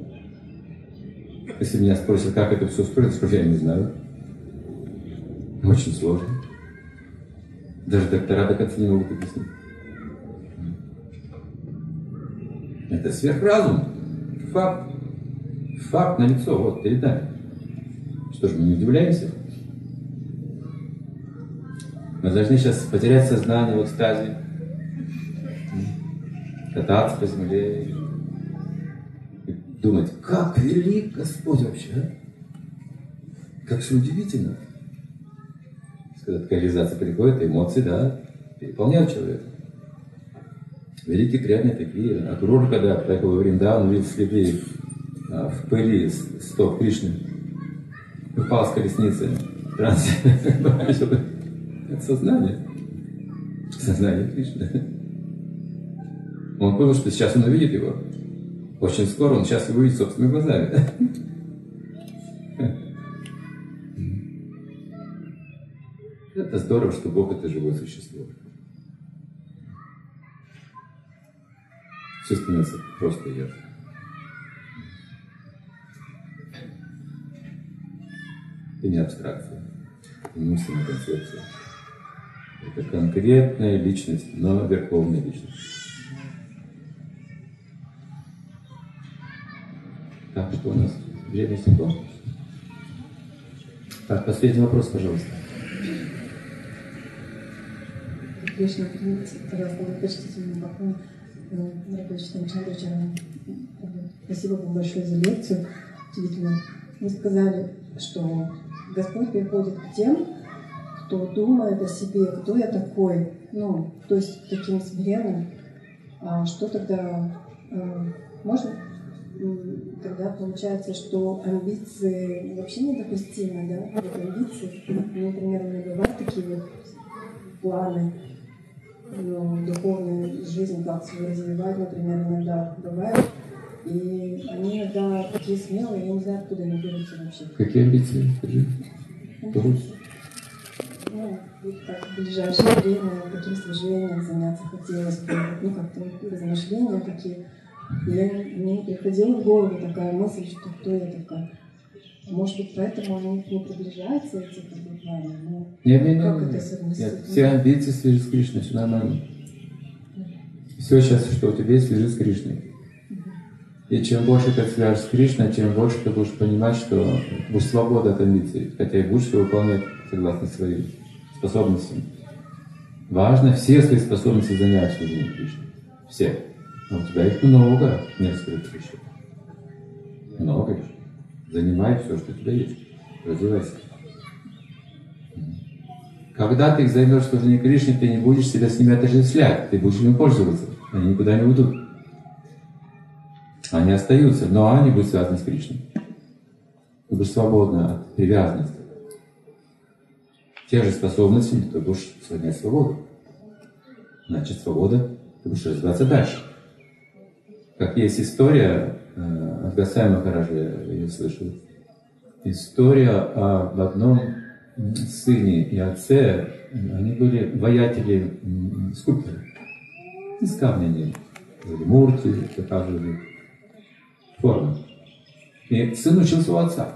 Если меня спросят, как это все устроено, скажу, я не знаю. Очень сложно. Даже доктора до конца не могут объяснить. Это сверхразум. Факт. Факт налицо, вот, перед нами. Что ж, мы не удивляемся? Мы должны сейчас потерять сознание в экстазе, кататься по земле, и думать, как велик Господь вообще, а? Как все удивительно. Когда такая реализация приходит, эмоции, да, переполняют человека. Великие преданные такие. Акрур, когда поехал во Вриндаун, увидел следы а, в пыли стоп Кришны. Упал с колесницы. Транс. Это сознание. Сознание Кришны. Он понял, что сейчас он увидит его. Очень скоро он сейчас его увидит собственными глазами. Это здорово, что Бог — это живое существо. Все становится просто ясно. Это не абстракция, это не умственная концепция. Это конкретная личность, но верховная личность. Так, что у нас? Время стекло. Так, последний вопрос, пожалуйста. Кришна, пожалуйста, вы почтительно поклон. Дорогой Читан Чандрачаран, спасибо вам большое за лекцию. Удивительно. Вы сказали, что Господь приходит к тем, кто думает о себе, кто я такой, ну, то есть таким смиренным. А что тогда э, можно? Тогда получается, что амбиции вообще недопустимы, да? Вот амбиции, ну, например, у меня бывают такие вот планы, ну, духовную жизнь, как свою развивать, например, иногда бывает. И они иногда такие смелые, я не знаю, откуда они берутся вообще. Какие амбиции? Скажи. Ну, как в ближайшее время каким служением заняться хотелось бы, ну, как-то размышления такие. И я, мне не приходила в голову такая мысль, что кто я такая. Может быть, поэтому они не приближаются, эти как бы планы. Но не, не, не, как не, это не. совместить? Все амбиции свяжут с Кришной, все нормально. Все сейчас, что у тебя есть, свяжет с Кришной. И чем больше ты свяжешь с Кришной, тем больше ты будешь понимать, что будешь свобода от амбиций, хотя и будешь все выполнять согласно своим способностям. Важно все свои способности занять в служении Кришне. Все. А у тебя их много, не раскрытых еще. Много еще. Занимай все, что у тебя есть. Развивайся. Когда ты их займешь в служении Кришне, ты не будешь себя с ними отождествлять, ты будешь ими пользоваться. Они никуда не уйдут. Они остаются, но они будут связаны с Кришной. Ты будешь свободна от привязанности. Те же способности, ты будешь сохранять свободу. Значит, свобода, ты будешь развиваться дальше. Как есть история, от Госвами Махараджа я ее слышал, история об одном сыне и отце, они были воятели скульпторы. Из камня они были мурти, показывали формы. И сын учился у отца.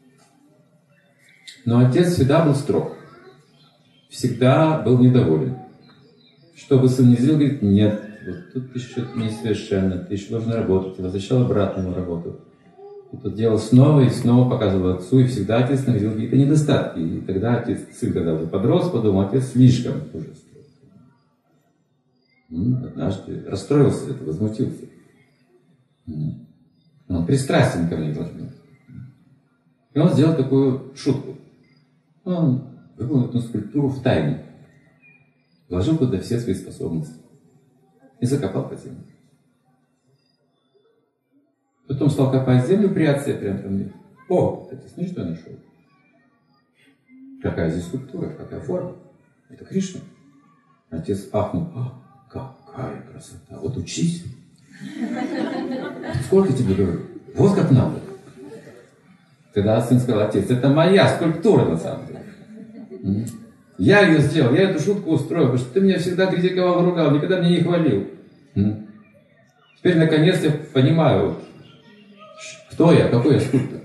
Но отец всегда был строг. Всегда был недоволен. Что бы сын ни сделал, говорит, нет, вот тут ты еще несовершенно, ты еще должен работать. И возвращал обратно ему работу. И тут делал снова и снова показывал отцу, и всегда отец находил какие-то недостатки. И тогда отец, сын, когда уже подрос, подумал, отец слишком уже строг. Однажды расстроился, это, возмутился. Он пристрастен ко мне должен быть. И он сделал такую шутку. Он выполнил эту скульптуру в тайне. Вложил туда все свои способности. И закопал под землю. Потом стал копать землю при отце прямо там. О, это смотри, что я нашел. Какая здесь скульптура, какая форма. Это Кришна. Отец ахнул. А, какая красота. Вот учись. Сколько тебе говорю? Вот как надо. Тогда сын сказал, отец, это моя скульптура на самом деле. Я ее сделал, я эту шутку устроил, потому что ты меня всегда критиковал, ругал, никогда меня не хвалил. Теперь наконец я понимаю, кто я, какой я скульптор.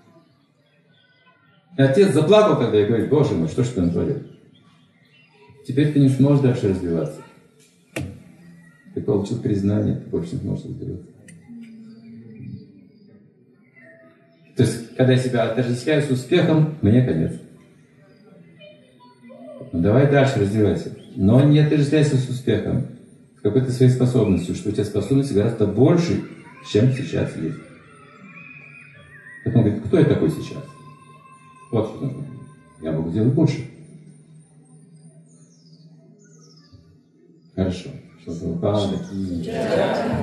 И отец заплакал тогда и говорит, боже мой, что ж ты натворил? Теперь ты не сможешь дальше развиваться. Ты получил признание, ты больше не сможешь развиваться. То есть, когда я себя отождествляю с успехом, мне конец. Ну, давай дальше развивайся. Но не отождествляйся с успехом, с какой-то своей способностью, что у тебя способности гораздо больше, чем сейчас есть. Потом говорит, кто я такой сейчас? Вот что нужно. Я могу сделать больше. Хорошо. Что-то упало.